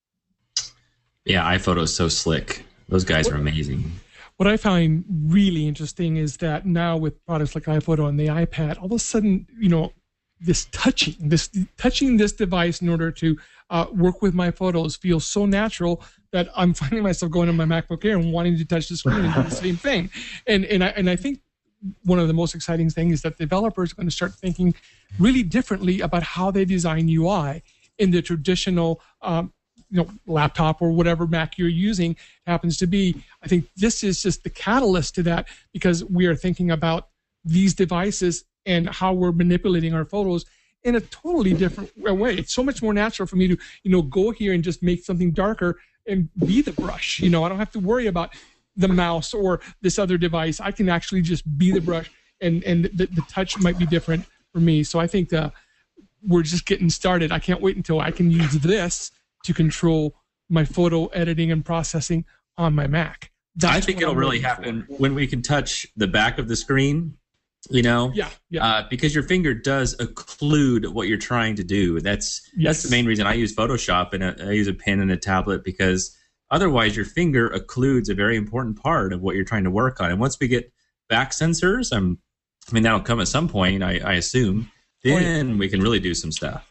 Yeah, iPhoto is so slick. Those guys are amazing. What I find really interesting is that now with products like iPhoto and the iPad, all of a sudden, you know, this touching, this touching this device in order to uh, work with my photos feels so natural that I'm finding myself going to my MacBook Air and wanting to touch the screen and do the same thing. And and I and I think one of the most exciting things is that developers are going to start thinking really differently about how they design U I in the traditional um, you know, laptop or whatever Mac you're using happens to be. I think this is just the catalyst to that because we are thinking about these devices and how we're manipulating our photos in a totally different way. It's so much more natural for me to, you know, go here and just make something darker and be the brush. You know, I don't have to worry about the mouse or this other device. I can actually just be the brush, and and the, the touch might be different for me. So I think uh, we're just getting started. I can't wait until I can use this to control my photo editing and processing on my Mac. That's I think it'll really happen when we can touch the back of the screen You know, yeah, yeah. Uh, because your finger does occlude what you're trying to do. That's Yes. that's the main reason I use Photoshop and a, I use a pen and a tablet, because otherwise your finger occludes a very important part of what you're trying to work on. And once we get back sensors, um, I mean that'll come at some point, I, I assume. Then oh, yeah. we can really do some stuff,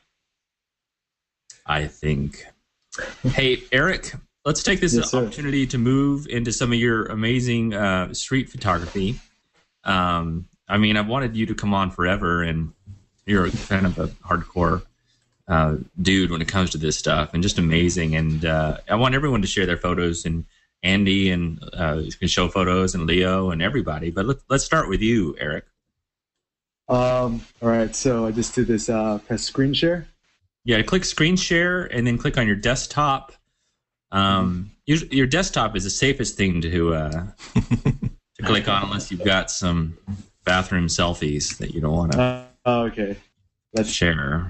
I think. Hey, Eric, let's take this yes, opportunity to move into some of your amazing uh, street photography. Um, I mean, I've wanted you to come on forever, and you're kind of a hardcore uh, dude when it comes to this stuff, and just amazing. And uh, I want everyone to share their photos, and Andy and uh, can show photos, and Leo and everybody. But let, let's start with you, Eric. Um. All right. So I just did this. Uh, press screen share. Yeah. Click screen share, and then click on your desktop. Um, your, your desktop is the safest thing to uh, to click on, unless you've got some bathroom selfies that you don't want to uh, oh, okay. Let's share.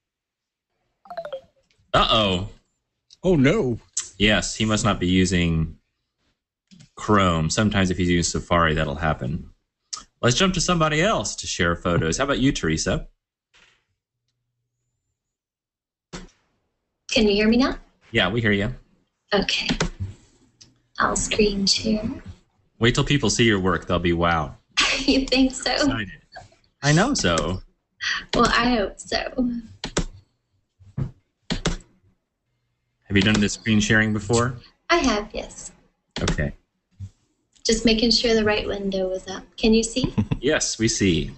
Uh-oh. Oh, no. Yes, he must not be using Chrome. Sometimes if he's using Safari, that'll happen. Let's jump to somebody else to share photos. How about you, Teresa? Can you hear me now? Yeah, we hear you. Okay. I'll screen share. Wait till people see your work. They'll be wow. You think so? Excited. I know so. Well, I hope so. Have you done this screen sharing before? I have, yes. Okay. Just making sure the right window was up. Can you see? Yes, we see.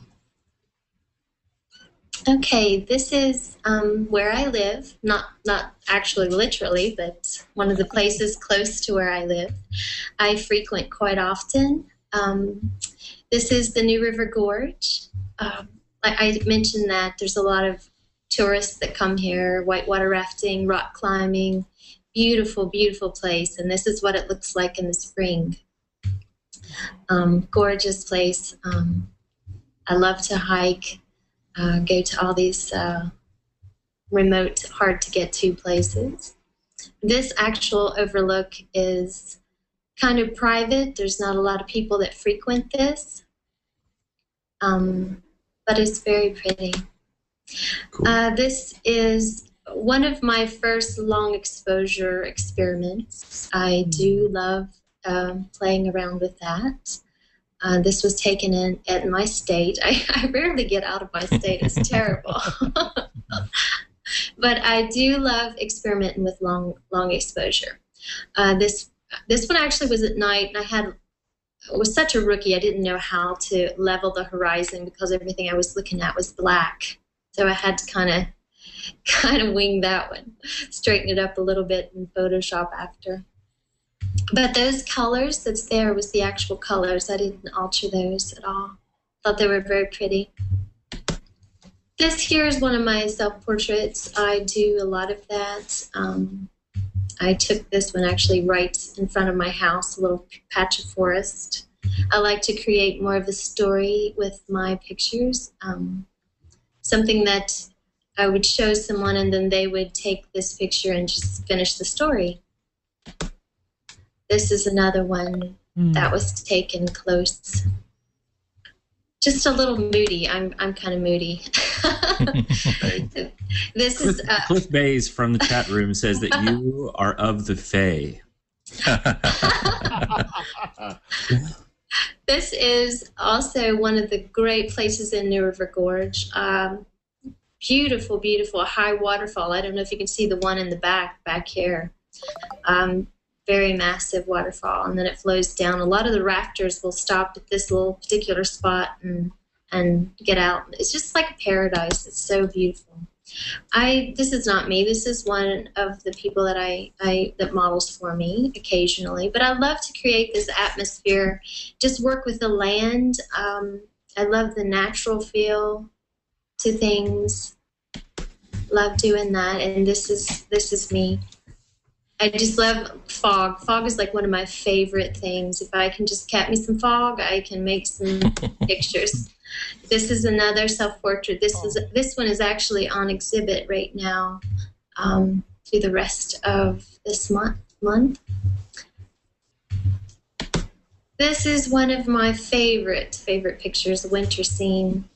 Okay, this is um, where I live. Not not actually literally, but one of the places close to where I live. I frequent quite often. Um, this is the New River Gorge. Um, like I mentioned that there's a lot of tourists that come here, whitewater rafting, rock climbing. Beautiful, beautiful place. And this is what it looks like in the spring. Um, gorgeous place. Um, I love to hike, uh, go to all these uh, remote, hard to get to places. This actual overlook is kind of private. There's not a lot of people that frequent this, um, but it's very pretty. Cool. Uh, this is one of my first long exposure experiments. I do love um, playing around with that. Uh, this was taken in at my state. I, I rarely get out of my state. It's terrible. But I do love experimenting with long long exposure. Uh, this this one actually was at night, and I had I was such a rookie. I didn't know how to level the horizon because everything I was looking at was black. So I had to kind of kind of wing that one, straighten it up a little bit in Photoshop after. But those colors that's there was the actual colors. I didn't alter those at all. Thought they were very pretty. This here is one of my self-portraits. I do a lot of that. Um, I took this one actually right in front of my house, a little patch of forest. I like to create more of a story with my pictures. Um, something that I would show someone and then they would take this picture and just finish the story. This is another one mm. that was taken close. Just a little moody. I'm I'm kind of moody. This Cliff, is uh, Cliff Bays from the chat room says that you are of the Fae. This is also one of the great places in New River Gorge. Um, beautiful, beautiful high waterfall. I don't know if you can see the one in the back back here. Um, very massive waterfall, and then it flows down. A lot of the rafters will stop at this little particular spot and and get out. It's just like a paradise. It's so beautiful. I this is not me. This is one of the people that I, I that models for me occasionally. But I love to create this atmosphere. Just work with the land. Um, I love the natural feel to things. Love doing that, and this is this is me. I just love fog. Fog is like one of my favorite things. If I can just cap me some fog, I can make some pictures. This is another self-portrait. This is this one is actually on exhibit right now um, through the rest of this month. month. This is one of my favorite, favorite pictures, the winter scene.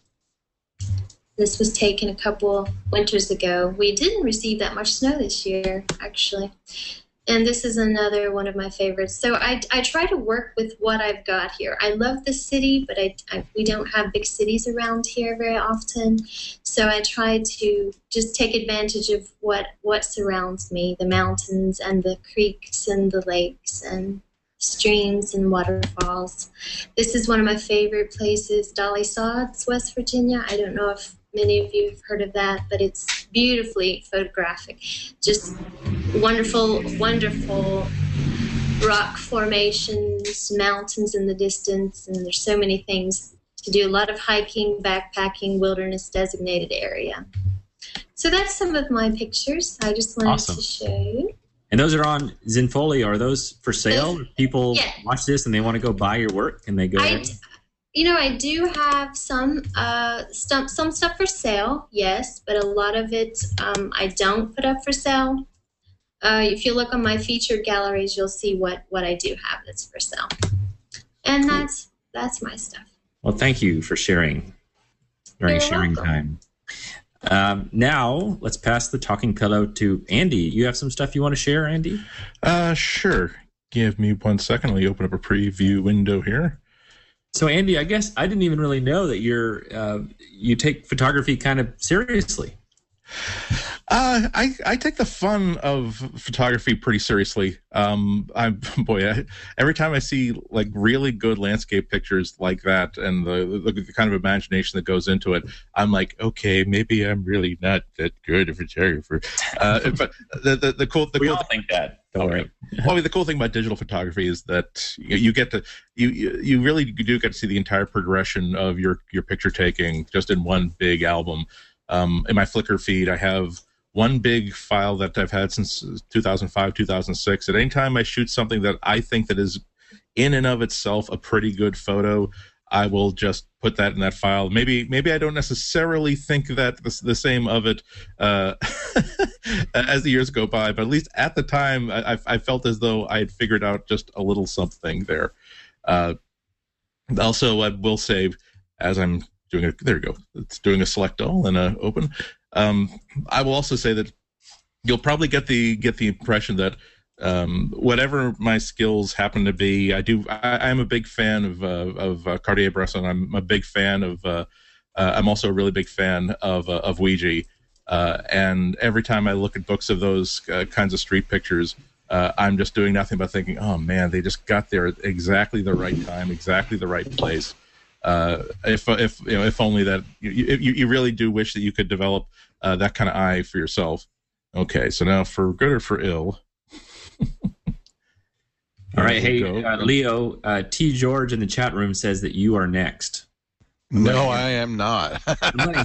This was taken a couple winters ago. We didn't receive that much snow this year, actually. And this is another one of my favorites. So I, I try to work with what I've got here. I love the city, but I, I, we don't have big cities around here very often. So I try to just take advantage of what, what surrounds me, the mountains and the creeks and the lakes and streams and waterfalls. This is one of my favorite places, Dolly Sods, West Virginia. I don't know if many of you have heard of that, but it's beautifully photographic. Just wonderful, wonderful rock formations, mountains in the distance, and there's so many things to do. A lot of hiking, backpacking, wilderness designated area. So that's some of my pictures. I just wanted Awesome. to show you. And those are on Zenfolia. Are those for sale? People Yeah. watch this and they want to go buy your work, and they go. I, you know, I do have some uh, some some stuff for sale, yes, but a lot of it um, I don't put up for sale. Uh, if you look on my featured galleries, you'll see what, what I do have that's for sale, and cool. that's that's my stuff. Well, thank you for sharing during You're sharing welcome. time. Um, now let's pass the talking pillow to Andy. You have some stuff you want to share, Andy? Uh, sure. Give me one second. Let me open up a preview window here. So, Andy, I guess I didn't even really know that you're uh, you take photography kind of seriously. Uh, I I take the fun of photography pretty seriously. Um, I'm boy, I, every time I see like really good landscape pictures like that, and the, the the kind of imagination that goes into it, I'm like, okay, maybe I'm really not that good a photographer. Uh, but the the, the cool the we cool all think that. Don't worry. Well, I mean, the cool thing about digital photography is that you, you get to you, you you really do get to see the entire progression of your your picture taking just in one big album. Um, in my Flickr feed, I have one big file that I've had since two thousand five, two thousand six. At any time I shoot something that I think that is in and of itself a pretty good photo, I will just put that in that file. Maybe maybe I don't necessarily think that the, the same of it uh, as the years go by, but at least at the time, I, I felt as though I had figured out just a little something there. Uh, also, I will say, as I'm doing a, there you go, it's doing a select all and a open. Um, I will also say that you'll probably get the get the impression that um, whatever my skills happen to be, I do. I, I'm a big fan of uh, of uh, Cartier-Bresson. I'm a big fan of. Uh, uh, I'm also a really big fan of uh, of Ouija. Uh, and every time I look at books of those uh, kinds of street pictures, uh, I'm just doing nothing but thinking, "Oh man, they just got there at exactly the right time, exactly the right place." Uh, if if you know, if only that you, you you really do wish that you could develop uh, that kind of eye for yourself. Okay, so now for good or for ill. All right, hey uh, Leo, uh, T. George in the chat room says that you are next. No, I am not. not,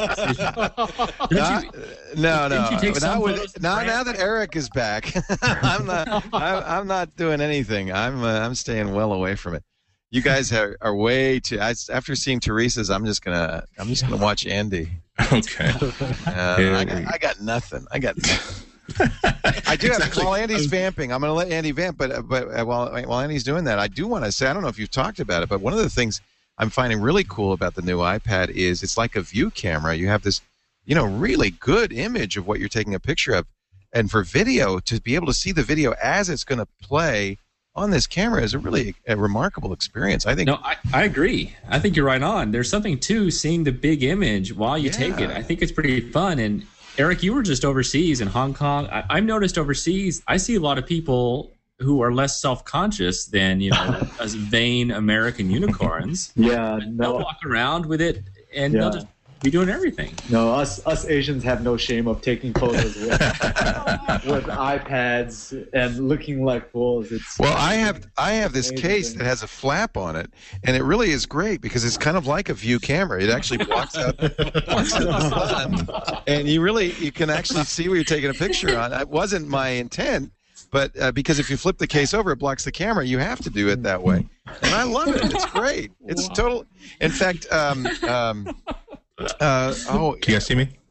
you, no, no. You take not with, not now that Eric is back. I'm not. I'm, I'm not doing anything. I'm. Uh, I'm staying well away from it. You guys are, are way too. I, after seeing Teresa's, I'm just gonna. I'm just gonna watch Andy. Okay. Uh, I, got, I got nothing. I got nothing. I do have exactly. While Andy's vamping, I'm going to let Andy vamp. But but uh, while while Andy's doing that, I do want to say I don't know if you've talked about it, but one of the things I'm finding really cool about the new iPad is it's like a view camera. You have this, you know, really good image of what you're taking a picture of, and for video to be able to see the video as it's going to play on this camera is a really a remarkable experience. I think. No, I, I agree. I think you're right on. There's something to seeing the big image while you yeah. take it. I think it's pretty fun. And Eric, you were just overseas in Hong Kong. I, I've noticed overseas, I see a lot of people who are less self-conscious than, you know, as vain American unicorns. Yeah, and no. They'll walk around with it, and yeah. they'll just be doing everything. No, us us Asians have no shame of taking photos with, with iPads and looking like fools. It's well, I have I have this case that has a flap on it, and it really is great because it's kind of like a view camera. It actually blocks out, blocks out the sun, and you really you can actually see what you're taking a picture on. It wasn't my intent. But uh, because if you flip the case over, it blocks the camera. You have to do it that way, and I love it. It's great. It's total. In fact, um, um, uh, oh, can you guys see me?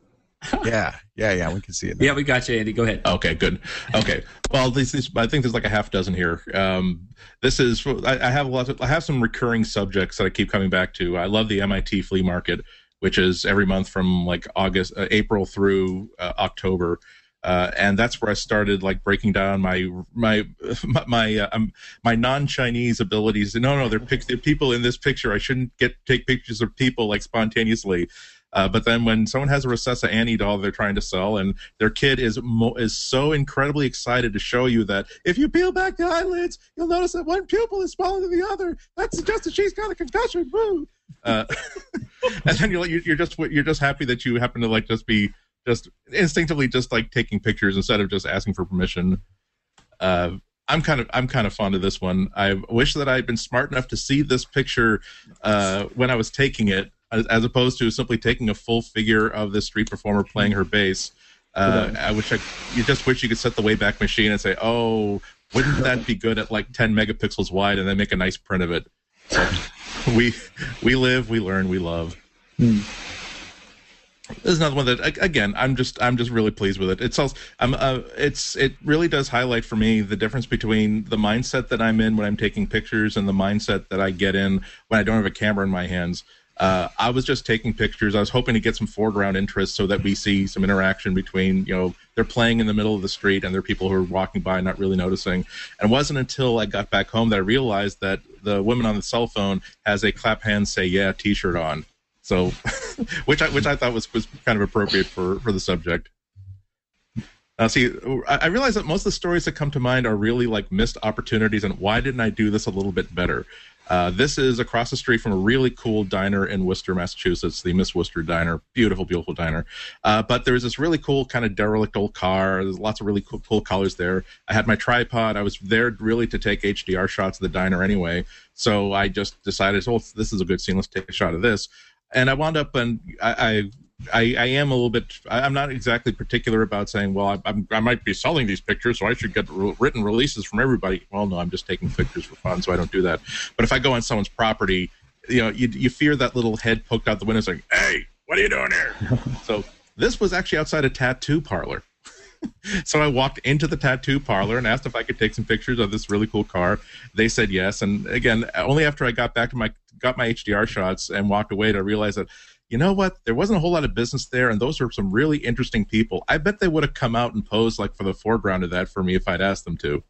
Yeah, yeah, yeah. We can see it now. Yeah, we got you, Andy. Go ahead. Okay, good. Okay, well, this is, I think there's like a half dozen here. Um, this is I, I have a lot. Of, I have some recurring subjects that I keep coming back to. I love the M I T flea market, which is every month from like August, uh, April through uh, October. Uh, and that's where I started like breaking down my my my my, uh, um, my non-Chinese abilities. No, no, they're, pic- they're people in this picture. I shouldn't get take pictures of people like spontaneously. Uh, but then when someone has a Recessa Annie doll they're trying to sell, and their kid is mo- is so incredibly excited to show you that if you peel back the eyelids, you'll notice that one pupil is smaller than the other. That suggests that she's got a concussion. Woo! Uh, and then you're you're just you're just happy that you happen to like just be just instinctively just like taking pictures instead of just asking for permission. Uh, I'm kind of I'm kind of fond of this one. I wish that I'd been smart enough to see this picture uh, when I was taking it, as, as opposed to simply taking a full figure of this street performer playing her bass. Uh, I wish I you just wish you could set the Wayback Machine and say, oh, wouldn't that be good at like ten megapixels wide, and then make a nice print of it. So we we live, we learn, we love. Hmm. There's another one that again I'm just I'm just really pleased with it. It's also I'm uh, it's it really does highlight for me the difference between the mindset that I'm in when I'm taking pictures and the mindset that I get in when I don't have a camera in my hands. Uh, I was just taking pictures. I was hoping to get some foreground interest so that we see some interaction between, you know, they're playing in the middle of the street and there are people who are walking by not really noticing. And it wasn't until I got back home that I realized that the woman on the cell phone has a clap hands say yeah t-shirt on. So, which I which I thought was, was kind of appropriate for, for the subject. Now, see, I, I realize that most of the stories that come to mind are really like missed opportunities and why didn't I do this a little bit better? Uh, this is across the street from a really cool diner in Worcester, Massachusetts, the Miss Worcester Diner. Beautiful, beautiful diner. Uh, but there's this really cool kind of derelict old car. There's lots of really cool, cool colors there. I had my tripod. I was there really to take H D R shots of the diner anyway. So I just decided, oh, this is a good scene. Let's take a shot of this. And I wound up, and I, I, I am a little bit. I'm not exactly particular about saying, well, I, I'm, I might be selling these pictures, so I should get re- written releases from everybody. Well, no, I'm just taking pictures for fun, so I don't do that. But if I go on someone's property, you know, you, you fear that little head poked out the window saying, "Hey, what are you doing here?" So this was actually outside a tattoo parlor. So I walked into the tattoo parlor and asked if I could take some pictures of this really cool car. They said yes. And again, only after I got back to my got my H D R shots and walked away to realize that, you know what, there wasn't a whole lot of business there, and those are some really interesting people. I bet they would have come out and posed like for the foreground of that for me if I'd asked them to.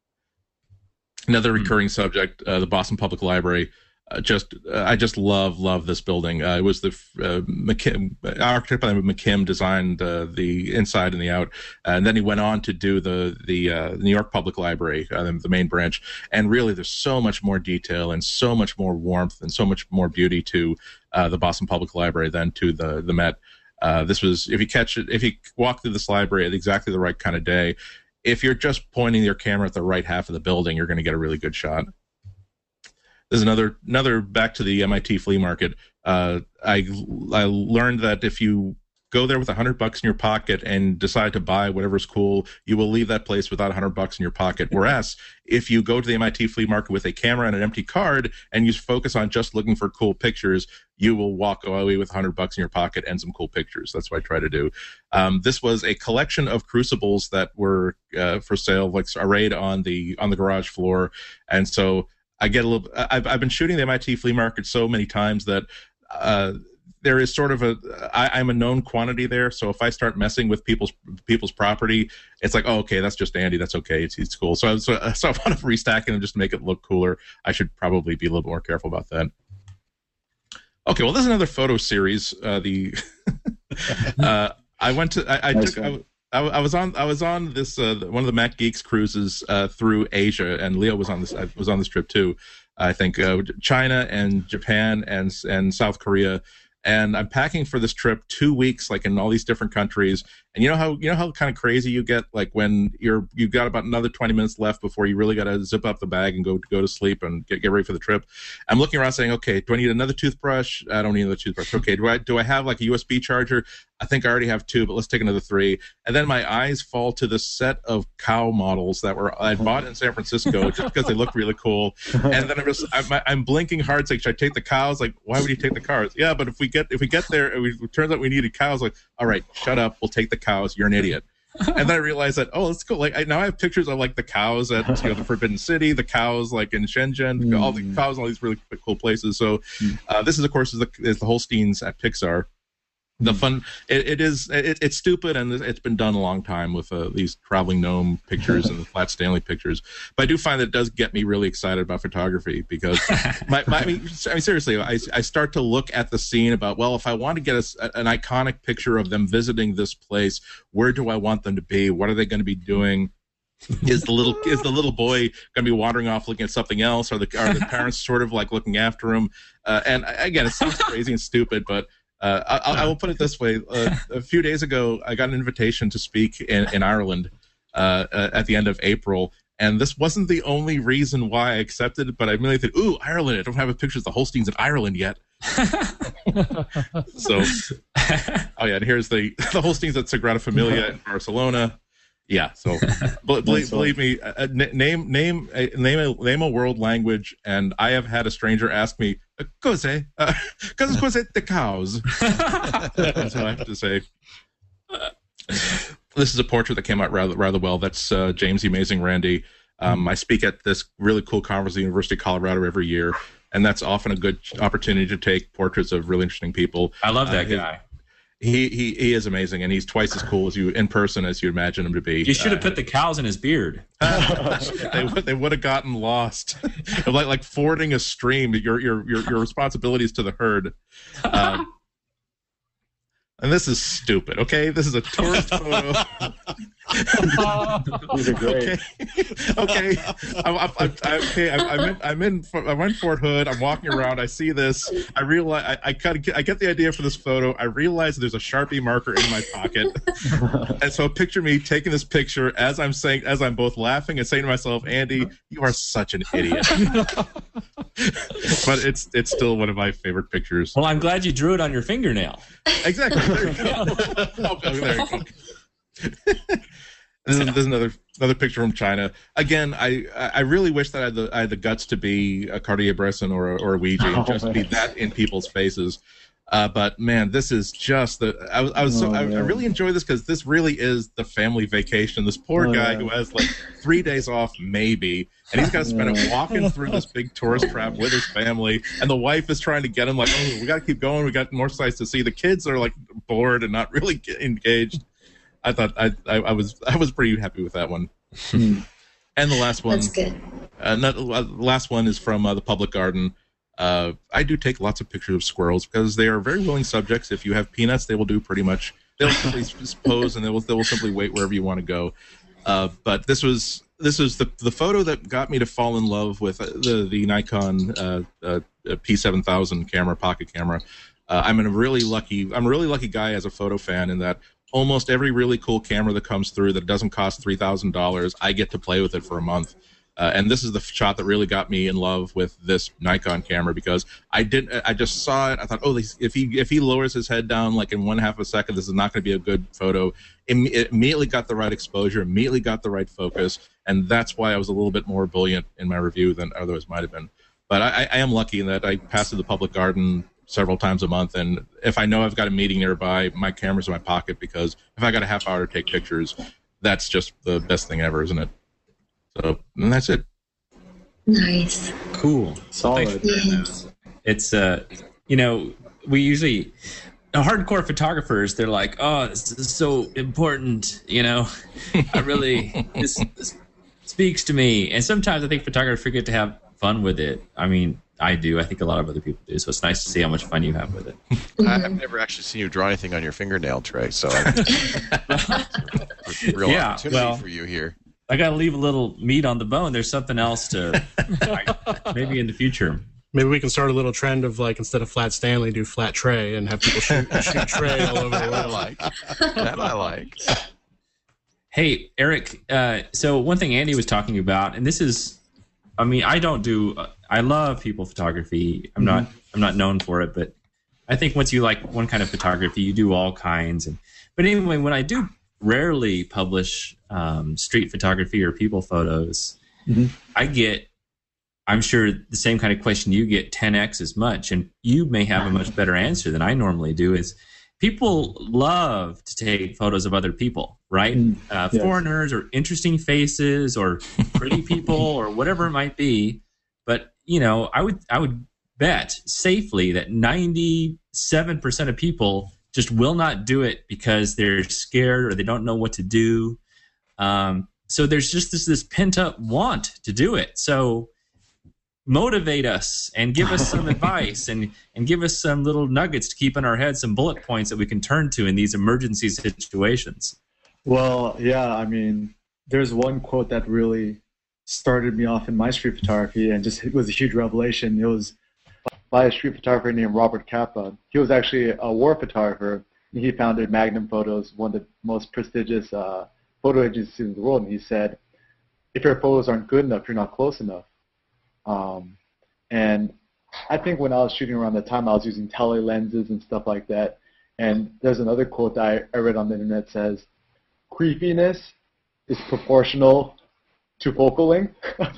Another recurring subject, uh, the Boston Public Library. Uh, just, uh, I just love, love this building. Uh, it was the uh, McKim, architect by McKim designed uh, the inside and the out, uh, and then he went on to do the the uh, New York Public Library, uh, the main branch. And really, there's so much more detail and so much more warmth and so much more beauty to uh, the Boston Public Library than to the the Met. Uh, this was, if you catch it, if you walk through this library at exactly the right kind of day, if you're just pointing your camera at the right half of the building, you're going to get a really good shot. There's another another back to the M I T flea market. Uh, I I learned that if you go there with a hundred bucks in your pocket and decide to buy whatever's cool, you will leave that place without a hundred bucks in your pocket. Whereas if you go to the M I T flea market with a camera and an empty card and you focus on just looking for cool pictures, you will walk away with a hundred bucks in your pocket and some cool pictures. That's what I try to do. Um, this was a collection of crucibles that were uh, for sale, like arrayed on the on the garage floor, and so. I get a little. I've I've been shooting the M I T flea market so many times that uh, there is sort of a. I, I'm a known quantity there, so if I start messing with people's people's property, it's like, oh, okay, that's just Andy. That's okay. It's it's cool. So so, so I want to restack them just to make it look cooler. I should probably be a little more careful about that. Okay, well, there's another photo series. Uh, the uh, I went to. I, I nice took. I, I was on. I was on this uh, one of the Mac Geeks cruises uh, through Asia, and Leo was on this. I was on this trip too. I think uh, China and Japan and and South Korea. And I'm packing for this trip two weeks, like in all these different countries. And you know how you know how kind of crazy you get, like when you're you've got about another twenty minutes left before you really got to zip up the bag and go go to sleep and get, get ready for the trip. I'm looking around saying, okay, do I need another toothbrush? I don't need another toothbrush. Okay, do I do I have like a U S B charger? I think I already have two, but let's take another three. And then my eyes fall to the set of cow models that were I bought in San Francisco just because they looked really cool. And then I'm just I'm, I'm blinking hard, saying, should I take the cows? Like, why would you take the cars? Yeah, but if we get if we get there, and we, it turns out we needed cows. Like, all right, shut up. We'll take the cows. You're an idiot. And then I realized that, oh, that's cool. Like I, now I have pictures of like the cows at you know the Forbidden City, the cows like in Shenzhen, mm. all the cows in all these really cool places. So uh, this is of course is the, is the Holsteins at Pixar. The fun it, it is it, it's stupid, and it's been done a long time with uh, these traveling gnome pictures and the Flat Stanley pictures. But I do find that it does get me really excited about photography because my, my I, mean, I mean seriously, I, I start to look at the scene about, well, if I want to get a, an iconic picture of them visiting this place, where do I want them to be? What are they going to be doing? Is the little is the little boy going to be wandering off looking at something else? Are the are the parents sort of like looking after him? Uh, and again, it sounds crazy and stupid, but Uh, I, I will put it this way. Uh, a few days ago, I got an invitation to speak in, in Ireland uh, at the end of April, and this wasn't the only reason why I accepted it, but I immediately thought, ooh, Ireland, I don't have a picture of the Holsteins in Ireland yet. So, oh yeah, and here's the, the Holsteins at Sagrada Familia in Barcelona. Yeah, so believe, believe me, uh, name name a, name a name a world language, and I have had a stranger ask me, "Cose, uh, cause cose the cows." That's how I have to say. This is a portrait that came out rather rather well. That's uh, James the Amazing Randi. Um, I speak at this really cool conference at the University of Colorado every year, and that's often a good opportunity to take portraits of really interesting people. I love that uh, guy. He, he he is amazing, and he's twice as cool as you in person as you imagine him to be. You should have uh, put the cows in his beard. they would they would have gotten lost, like like fording a stream. Your your your your responsibilities to the herd. Um, and this is stupid. Okay, this is a tourist photo. These are great. Okay, okay. I'm, I'm, I'm, okay. I'm, I'm in. I'm in. I'm in Fort Hood. I'm walking around. I see this. I realize. I, I kind of get. I get the idea for this photo. I realize there's a Sharpie marker in my pocket, and so picture me taking this picture as I'm saying, as I'm both laughing and saying to myself, "Andy, you are such an idiot." But it's it's still one of my favorite pictures. Well, I'm glad you drew it on your fingernail. Exactly. There you go. Oh, there you go. This is, this is another another picture from China. Again, I I really wish that I had the, I had the guts to be a Cartier-Bresson or a, or a Ouija and just Oh, be that in people's faces. Uh, but man, this is just the. I was I was so, Oh, I, I yeah. really enjoy this because this really is the family vacation. This poor Oh, guy yeah. who has like three days off maybe, and he's got to spend it walking through this big tourist trap with his family, and the wife is trying to get him like, oh, we got to keep going. We got more sights to see. The kids are like bored and not really get engaged. I thought I, I I was I was pretty happy with that one. And the last one, That's good. uh, not, uh, the last one is from uh, the Public Garden. Uh, I do take lots of pictures of squirrels because they are very willing subjects. If you have peanuts, they will do pretty much. They'll simply just pose and they will they will simply wait wherever you want to go. Uh, but this was this was the the photo that got me to fall in love with the the Nikon uh, uh, P seven thousand camera, pocket camera. Uh, I'm a really lucky I'm a really lucky guy as a photo fan in that almost every really cool camera that comes through that doesn't cost three thousand dollars, I get to play with it for a month. Uh, and this is the shot that really got me in love with this Nikon camera because I did I just saw it. I thought, oh, if he if he lowers his head down like in one half a second, this is not going to be a good photo. It, it immediately got the right exposure, immediately got the right focus, and that's why I was a little bit more ebullient in my review than otherwise might have been. But I, I am lucky in that I pass through the Public Garden several times a month, and if I know I've got a meeting nearby, my camera's in my pocket because if I got a half hour to take pictures, that's just the best thing ever, isn't it? So, and that's it. Nice. Cool. Solid. Yes. It's uh, you know, we usually hardcore photographers. They're like, oh, this is so important. You know, I really this, this speaks to me. And sometimes I think photographers forget to have fun with it. I mean, I do. I think a lot of other people do. So it's nice to see how much fun you have with it. I, I've never actually seen you draw anything on your fingernail, Trey. So, I, real Yeah, opportunity well- for you here. I got to leave a little meat on the bone. There's something else to I, maybe in the future. Maybe we can start a little trend of like instead of Flat Stanley, do Flat Trey and have people shoot, shoot Trey all over the That I world. like. That I like. Hey, Eric. Uh, so one thing Andy was talking about, and this is, I mean, I don't do. Uh, I love people photography. I'm Mm-hmm. not. I'm not known for it, but I think once you like one kind of photography, you do all kinds. And but anyway, when I do rarely publish um, street photography or people photos, Mm-hmm. I get. I'm sure the same kind of question you get ten x as much, and you may have a much better answer than I normally do. Is people love to take photos of other people, right? Mm, uh, yes. Foreigners or interesting faces or pretty people or whatever it might be. But you know, I would I would bet safely that ninety-seven percent of people just will not do it because they're scared or they don't know what to do. Um, so there's just this this pent up want to do it. So motivate us and give us some advice and, and give us some little nuggets to keep in our head, some bullet points that we can turn to in these emergency situations. Well, yeah, I mean, there's one quote that really started me off in my street photography and just it was a huge revelation. It was by a street photographer named Robert Capa. He was actually a war photographer, and he founded Magnum Photos, one of the most prestigious uh, photo agencies in the world, and he said, if your photos aren't good enough, you're not close enough. Um, and I think when I was shooting around that time, I was using tele lenses and stuff like that. And there's another quote that I, I read on the internet that says, creepiness is proportional to focal length.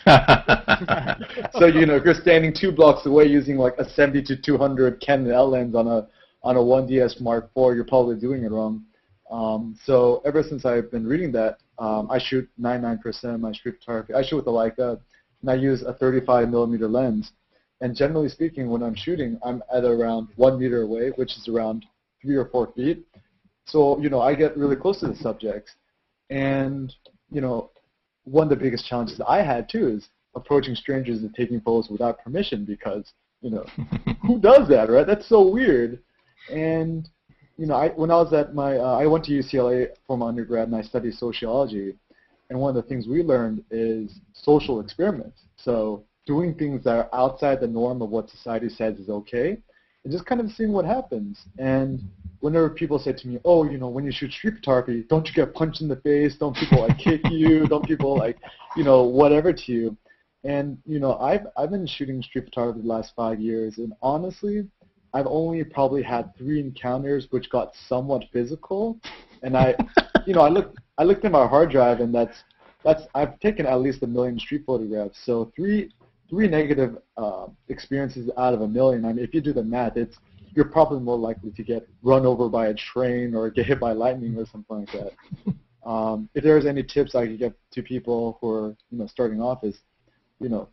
So, you know, if you're standing two blocks away using like a seventy to two hundred Canon L lens on a on a one D S Mark four, you're probably doing it wrong. Um, so ever since I've been reading that, um, I shoot ninety-nine percent of my street photography. I shoot with a Leica, and I use a thirty-five millimeter lens. And generally speaking, when I'm shooting, I'm at around one meter away, which is around three or four feet. So, you know, I get really close to the subjects. And, you know, one of the biggest challenges I had, too, is approaching strangers and taking photos without permission because, you know, who does that, right? That's so weird. And, you know, I, when I was at my, uh, I went to U C L A for my undergrad and I studied sociology. And one of the things we learned is social experiments. So doing things that are outside the norm of what society says is okay, and just kind of seeing what happens. And whenever people say to me, oh, you know, when you shoot street photography, don't you get punched in the face? Don't people, like, kick you? Don't people, like, you know, whatever to you? And, you know, I've, I've been shooting street photography the last five years, and honestly, I've only probably had three encounters which got somewhat physical. And I, you know, I looked, I looked at my hard drive, and that's, that's, I've taken at least a million street photographs. So three, three negative uh, experiences out of a million. I mean, if you do the math, it's, you're probably more likely to get run over by a train or get hit by lightning or something like that. Um, if there's any tips I could give to people who are, you know, starting off is, you know,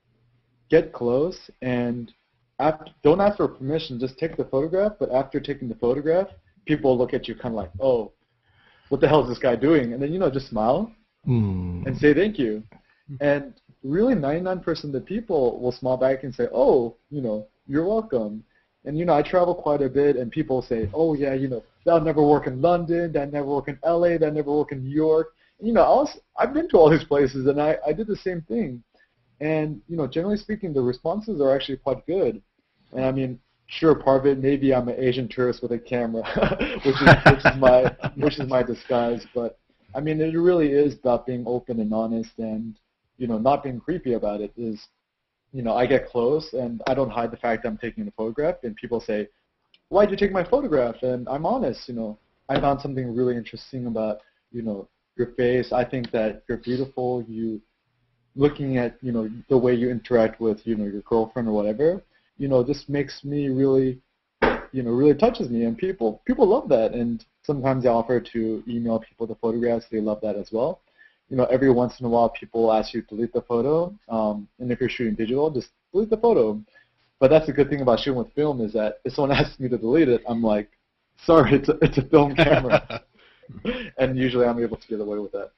get close and after, don't ask for permission. Just take the photograph. But after taking the photograph, people look at you kind of like, oh, what the hell is this guy doing? And then, you know, just smile mm. and say thank you. And really, ninety-nine percent of the people will smile back and say, oh, you know, you're welcome. And, you know, I travel quite a bit, and people say, oh, yeah, you know, that'll never work in London, that'll never work in L A, that'll never work in New York. And, you know, I was, I've been to all these places, and I, I did the same thing. And, you know, generally speaking, the responses are actually quite good. And, I mean, sure, part of it, maybe I'm an Asian tourist with a camera, which is, which is my which is my disguise. But, I mean, it really is about being open and honest and, you know, not being creepy about it is, you know, I get close and I don't hide the fact that I'm taking a photograph, and people say, why'd you take my photograph? And I'm honest, you know, I found something really interesting about, you know, your face. I think that you're beautiful. You, looking at, you know, the way you interact with, you know, your girlfriend or whatever, you know, just makes me really, you know, really touches me, and people, people love that. And sometimes I offer to email people the photographs. They love that as well. You know, every once in a while, people ask you to delete the photo, um, and if you're shooting digital, just delete the photo. But that's the good thing about shooting with film is that if someone asks me to delete it, I'm like, sorry, it's a, it's a film camera. And usually I'm able to get away with that.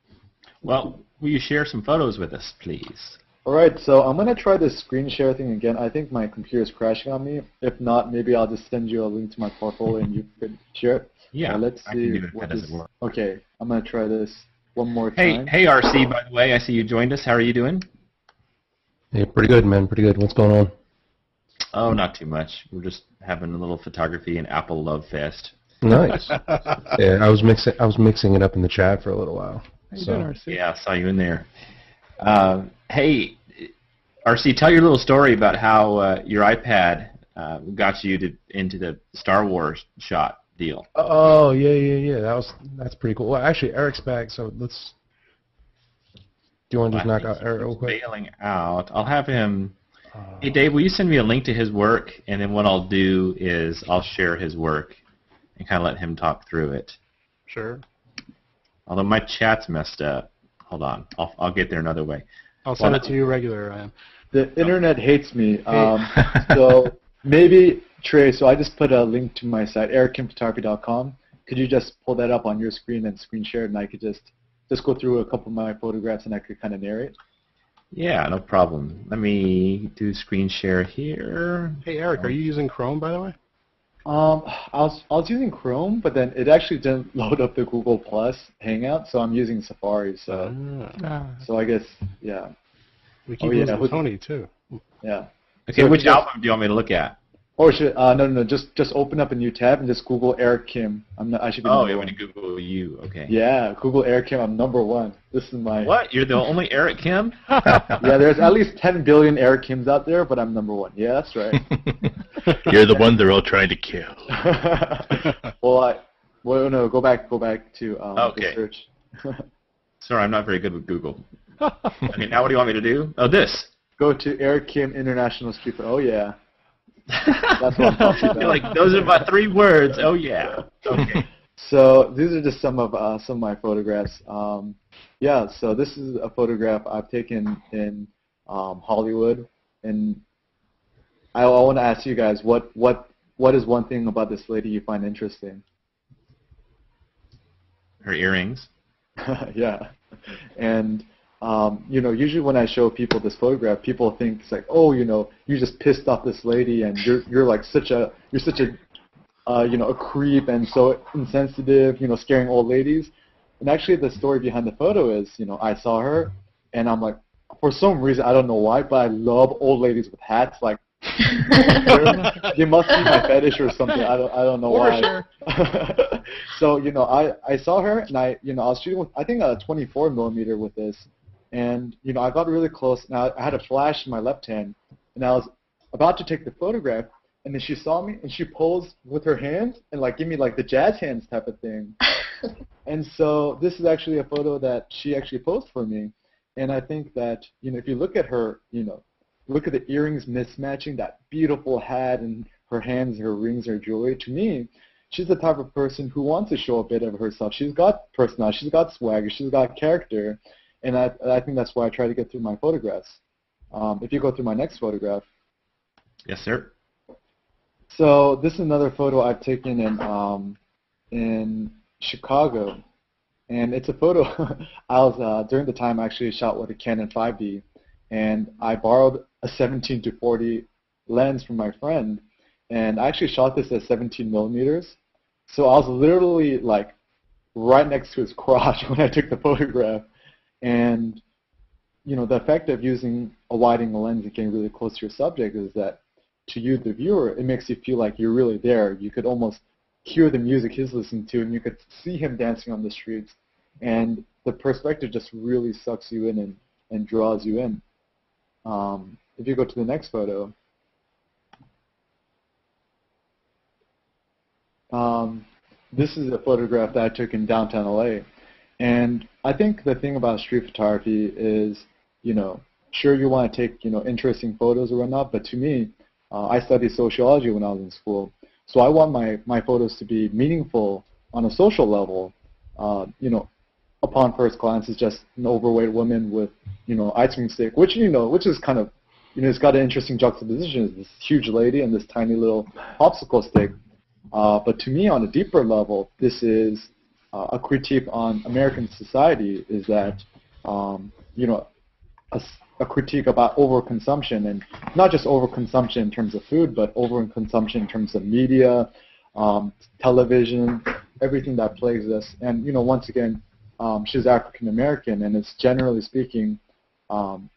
Well, will you share some photos with us, please? All right, so I'm going to try this screen share thing again. I think my computer is crashing on me. If not, maybe I'll just send you a link to my portfolio and you can share it. Yeah, uh, let's see I can do it what if that this, doesn't work. Okay, I'm going to try this one more Hey, time. hey, R C, by the way, I see you joined us. How are you doing? Hey, pretty good, man. Pretty good. What's going on? Oh, not too much. We're just having a little photography and Apple love fest. Nice. Yeah, I was mixing. I was mixing it up in the chat for a little while. How you So- doing, R C? Yeah, I saw you in there. Uh, hey, R C, tell your little story about how uh, your iPad uh, got you to, into the Star Wars shot deal. Oh yeah, yeah, yeah. That was that's pretty cool. Well, actually, Eric's back, so let's. Do you want to just I knock think out Eric real he's quick? bailing out. I'll have him. Hey, Dave, will you send me a link to his work? And then what I'll do is I'll share his work and kind of let him talk through it. Sure. Although my chat's messed up. Hold on. I'll, I'll get there another way. I'll send Well, it to you regular, Ryan. The internet hates me. Um, so maybe, Trey, so I just put a link to my site, eric kim photography dot com. Could you just pull that up on your screen and screen share it, and I could just, just go through a couple of my photographs and I could kind of narrate? Yeah, no problem. Let me do screen share here. Hey, Eric, are you using Chrome, by the way? Um, I was, I was using Chrome, but then it actually didn't load up the Google Plus Hangout, so I'm using Safari. So, Ah. so I guess, yeah. We keep Oh, yeah, losing who's- Tony, too. Yeah. Okay, So if which you just- album do you want me to look at? Or should uh, no no no just just open up a new tab and just Google Eric Kim. I'm not I should be Oh, number you one. want to Google you. Okay. Yeah, Google Eric Kim. I'm number one. This is my What? You're the only Eric Kim? yeah. There's at least ten billion Eric Kims out there, but I'm number one. Yeah, that's right. You're the one they're all trying to kill. well, I well no go back go back to um, Okay. the search. Sorry, I'm not very good with Google. Okay, now what do you want me to do? Oh, this. Go to Eric Kim International Street. Oh yeah. That's what I'm talking about. You're like, those are my three words. Oh, yeah. Okay. So these are just some of uh, some of my photographs. Um, yeah, so this is a photograph I've taken in um, Hollywood, and I, I want to ask you guys what what what is one thing about this lady you find interesting? Her earrings. Yeah, and um, you know, usually when I show people this photograph, people think it's like, oh, you know, you just pissed off this lady, and you're you're like such a you're such a uh, you know a creep and so insensitive, you know, scaring old ladies. And actually, the story behind the photo is, you know, I saw her, and I'm like, for some reason, I don't know why, but I love old ladies with hats. Like, they must be my fetish or something. I don't I don't know For why. sure. So, you know, I, I saw her, and I, you know, I was shooting with, I think, a twenty-four millimeter with this, and, you know, I got really close, and I, I had a flash in my left hand, and I was about to take the photograph, and then she saw me, and she posed with her hands, and, like, give me, like, the jazz hands type of thing. And so this is actually a photo that she actually posed for me, and I think that, you know, if you look at her, you know, look at the earrings mismatching, that beautiful hat, and her hands, her rings, her jewelry, to me, she's the type of person who wants to show a bit of herself. She's got personality, she's got swagger, she's got character, and I, I think that's why I try to get through my photographs. Um, if you go through my next photograph. Yes, sir. So this is another photo I've taken in um, in Chicago, and it's a photo I was uh, during the time I actually shot with a Canon five D, and I borrowed a seventeen to forty lens from my friend, and I actually shot this at seventeen millimeters. So I was literally like right next to his crotch when I took the photograph, and you know the effect of using a wide-angle lens and getting really close to your subject is that to you, the viewer, it makes you feel like you're really there. You could almost hear the music he's listening to, and you could see him dancing on the streets, and the perspective just really sucks you in and, and draws you in. Um, if you go to the next photo, um, this is a photograph that I took in downtown L A, and I think the thing about street photography is, you know, sure you want to take, you know, interesting photos or whatnot, but to me, uh, I studied sociology when I was in school, so I want my, my photos to be meaningful on a social level. Uh, you know, upon first glance, it's just an overweight woman with, you know, ice cream stick, which, you know, which is kind of, you know, it's got an interesting juxtaposition. It's this huge lady and this tiny little popsicle stick. Uh, but to me, on a deeper level, this is uh, a critique on American society, is that, um, you know, a, a critique about overconsumption, and not just overconsumption in terms of food, but overconsumption in terms of media, um, television, everything that plagues us. And, you know, once again, um, she's African American, and it's generally speaking, um,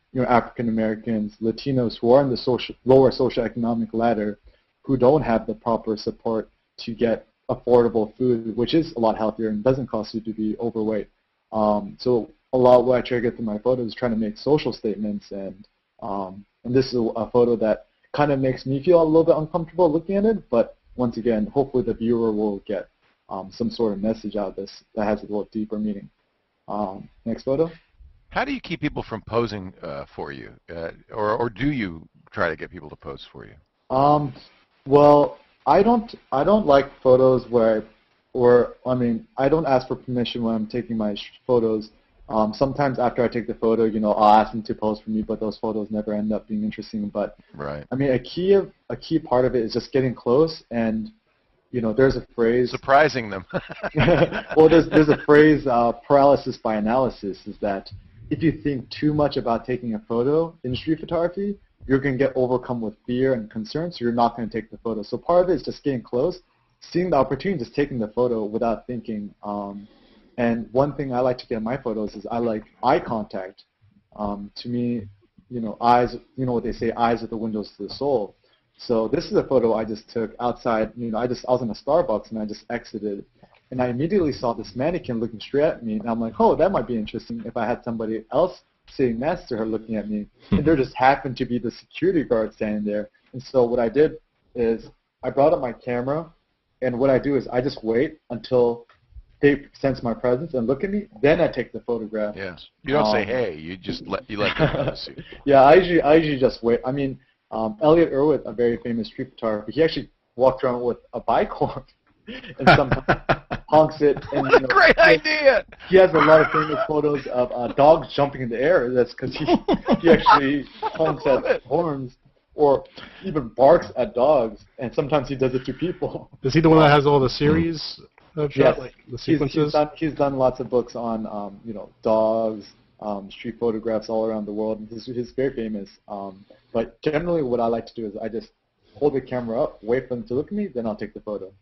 you know, African Americans, Latinos who are in the social, lower socioeconomic ladder, who don't have the proper support to get affordable food, which is a lot healthier and doesn't cost you to be overweight. Um, so a lot of what I try to get through my photos is trying to make social statements, and um, and this is a, a photo that kind of makes me feel a little bit uncomfortable looking at it, but once again, hopefully the viewer will get um, some sort of message out of this that has a little deeper meaning. Um, next photo. How do you keep people from posing uh, for you, uh, or or do you try to get people to pose for you? Um, well, I don't I don't like photos where, or I mean, I don't ask for permission when I'm taking my sh- photos. Um, sometimes after I take the photo, you know, I'll ask them to pose for me, but those photos never end up being interesting. But right. I mean, a key of a key part of it is just getting close, and you know, there's a phrase surprising them. well, there's there's a phrase uh, paralysis by analysis, is that if you think too much about taking a photo in street photography, you're going to get overcome with fear and concern, so you're not going to take the photo. So part of it is just getting close, seeing the opportunity, just taking the photo without thinking. Um, and one thing I like to get in my photos is I like eye contact. Um, to me, you know, eyes, you know what they say, eyes are the windows to the soul. So this is a photo I just took outside. You know, I just I was in a Starbucks and I just exited. And I immediately saw this mannequin looking straight at me, and I'm like, oh, that might be interesting if I had somebody else sitting next to her looking at me. And there just happened to be the security guard standing there. And so what I did is I brought up my camera, and what I do is I just wait until they sense my presence and look at me. Then I take the photograph. Yeah. You don't um, say, hey. You just let you let them notice you. Yeah, I usually I usually just wait. I mean, um, Elliot Erwitt, a very famous street photographer, he actually walked around with a bike horn and sometimes honks it. And, What you a know, great idea! He has a lot of famous photos of uh, dogs jumping in the air. That's because he, he actually honks at horns or even barks at dogs, and sometimes he does it to people. Is he the one that has all the series of Yes. shots, like the He's, sequences? he's, done, he's done lots of books on, um, you know, dogs, um, street photographs all around the world. He's, he's very famous. Um, but generally what I like to do is I just hold the camera up, wait for them to look at me, then I'll take the photo.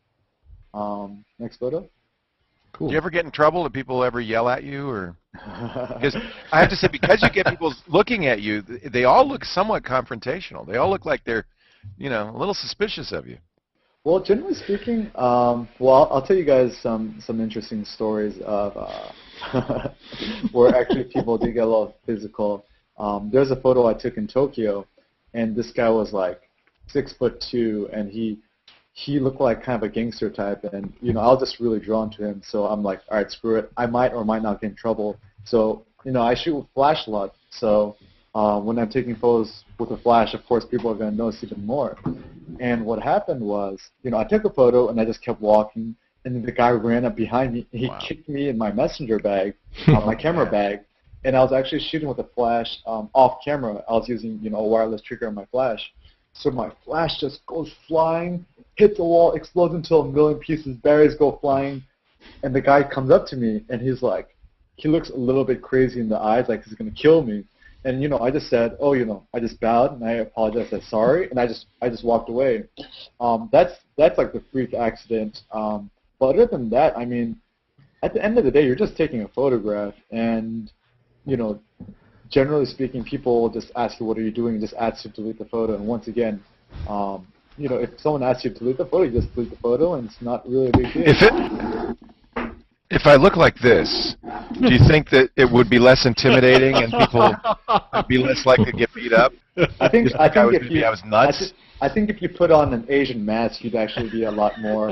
Um, next photo. Cool. Do you ever get in trouble? Do people ever yell at you, or? Because I have to say, because you get people looking at you, they all look somewhat confrontational. They all look like they're, you know, a little suspicious of you. Well, generally speaking, um, well, I'll tell you guys some some interesting stories of uh, where actually people do get a little physical. Um, there's a photo I took in Tokyo, and this guy was like six foot two, and he. He looked like kind of a gangster type, and you know I was just really drawn to him. So I'm like, all right, screw it. I might or might not get in trouble. So you know I shoot with flash a lot. So uh, when I'm taking photos with a flash, of course people are going to notice even more. And what happened was, you know, I took a photo and I just kept walking, and then the guy ran up behind me. He wow. kicked me in my messenger bag, uh, my camera bag, and I was actually shooting with a flash um, off camera. I was using you know a wireless trigger on my flash. So my flash just goes flying, hits the wall, explodes into a million pieces, berries go flying, and the guy comes up to me, and he's like, he looks a little bit crazy in the eyes, like he's going to kill me. And, you know, I just said, oh, you know, I just bowed, and I apologized, I said sorry, and I just I just walked away. Um, that's, that's like the freak accident. Um, but other than that, I mean, at the end of the day, you're just taking a photograph, and, you know, generally speaking, people will just ask you, what are you doing, and just ask you to delete the photo. And once again, um, you know, if someone asks you to delete the photo, you just delete the photo, and it's not really a big deal. If it, if I look like this, do you think that it would be less intimidating and people would be less likely to get beat up? I think, I think I, was, if you, I was nuts. I, th- I think if you put on an Asian mask, you'd actually be a lot more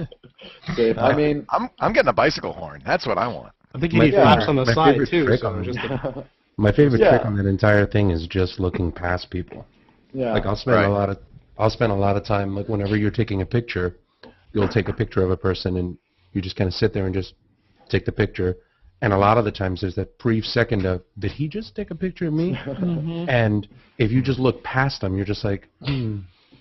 safe. I mean, I'm I'm getting a bicycle horn. That's what I want. I think you need flaps on the side too. So just a, my favorite yeah. trick on that entire thing is just looking past people. Yeah. Like I'll spend right. a lot of I'll spend a lot of time, like whenever you're taking a picture, you'll take a picture of a person and you just kind of sit there and just take the picture. And a lot of the times there's that brief second of, did he just take a picture of me? Mm-hmm. And if you just look past them, you're just like, hmm.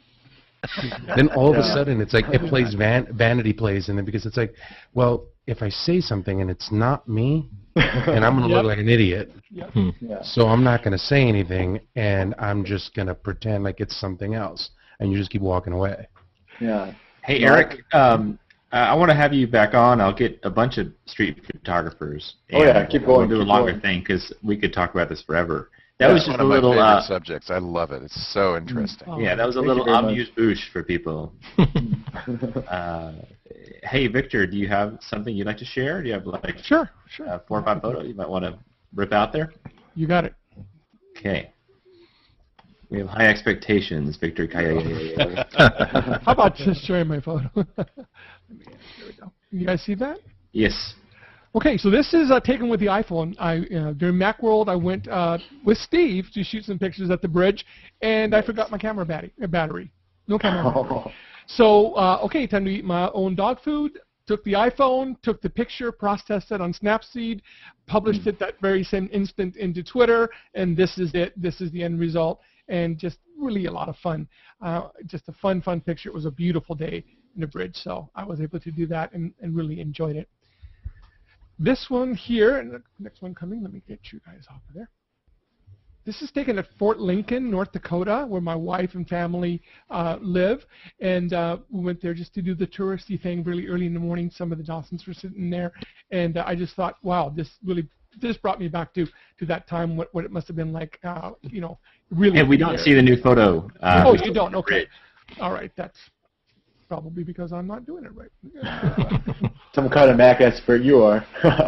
Then all of yeah. a sudden it's like it plays van- vanity plays in it, because it's like, well, if I say something and it's not me, and I'm going to yep. look like an idiot, yep. hmm. yeah. so I'm not going to say anything, and I'm just going to pretend like it's something else, and you just keep walking away. Yeah. Hey, Eric, um, I want to have you back on. I'll get a bunch of street photographers. Oh, yeah, keep going. We'll do keep a longer going. thing, because we could talk about this forever. That was That's just one a of my little. favorite Uh, subjects. I love it. It's so interesting. Oh, yeah, that was a Thank little you very amuse bouche for people. uh, hey, Victor, do you have something you'd like to share? Do you have like Sure, sure. uh, four or five photos you might want to rip out there? You got it. Okay. We have high expectations, Victor. How about just showing my photo? There we go. You guys see that? Yes. Okay, so this is uh, taken with the iPhone. I uh, during Macworld, I went uh, with Steve to shoot some pictures at the bridge, and I forgot my camera battery. Uh, battery. No camera battery. So, uh, okay, time to eat my own dog food. Took the iPhone, took the picture, processed it on Snapseed, published it that very same instant into Twitter, and this is it. This is the end result, and just really a lot of fun. Uh, just a fun, fun picture. It was a beautiful day in the bridge, so I was able to do that and, and really enjoyed it. This one here, and the next one coming, let me get you guys off of there. This is taken at Fort Lincoln, North Dakota, where my wife and family uh, live. And uh, we went there just to do the touristy thing really early in the morning. Some of the Dawsons were sitting there. And uh, I just thought, wow, this really this brought me back to, to that time, what, what it must have been like, uh, you know, really. And we don't see the new photo. Uh, oh, you don't? Okay. All right. That's probably because I'm not doing it right. Uh, Some kind of Mac expert you are.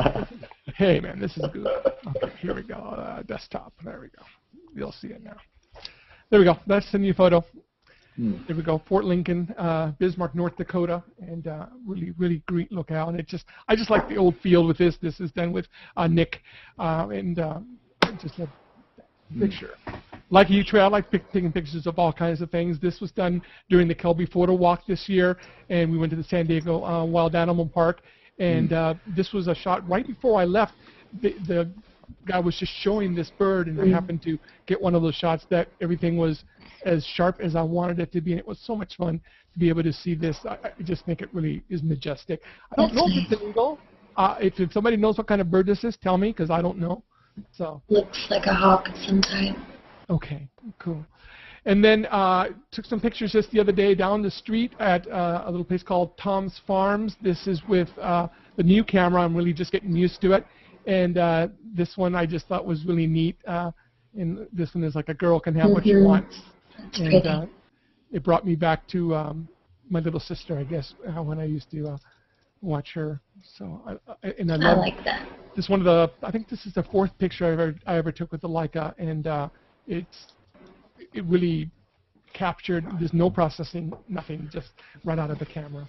Hey, man, this is good. Okay, here we go. Uh, desktop. There we go. You'll see it now. There we go. That's the new photo. Hmm. There we go. Fort Lincoln, uh, Bismarck, North Dakota, and uh, really, really great locale. And it just, I just like the old feel with this. This is done with uh, Nick, uh, and uh, just love that picture. Like you, Trey, I like pick, taking pictures of all kinds of things. This was done during the Kelby Photo Walk this year, and we went to the San Diego uh, Wild Animal Park. And uh, this was a shot right before I left. The, the guy was just showing this bird, and I happened to get one of those shots that everything was as sharp as I wanted it to be, and it was so much fun to be able to see this. I, I just think it really is majestic. I don't know if it's an eagle. Uh, if, if somebody knows what kind of bird this is, tell me, because I don't know. So looks like a hawk of some type. Okay, cool. And then uh, took some pictures just the other day down the street at uh, a little place called Tom's Farms. This is with uh, the new camera. I'm really just getting used to it. And uh, this one I just thought was really neat. Uh, and this one is like a girl can have mm-hmm. what she wants. That's and pretty. Uh, it brought me back to um, my little sister, I guess, uh, when I used to uh, watch her. So I, I, and I, I love like that. This is one of the, I think this is the fourth picture I ever, I ever took with the Leica. And uh, it's, it really captured, there's no processing, nothing, just right out of the camera.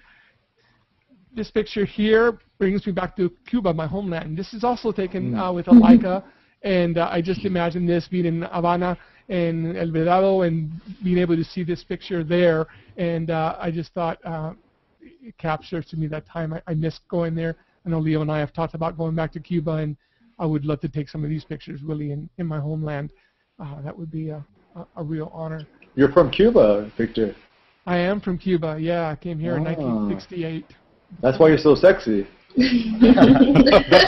This picture here brings me back to Cuba, my homeland. This is also taken uh, with a Leica, and uh, I just imagine this being in Havana and El Vedado and being able to see this picture there, and uh, I just thought uh, it captures to me that time. I, I missed going there. I know Leo and I have talked about going back to Cuba, and I would love to take some of these pictures really in, in my homeland. Uh, that would be a, a, a real honor. You're from Cuba, Victor. I am from Cuba, yeah. I came here oh. in nineteen sixty-eight. That's why you're so sexy. don't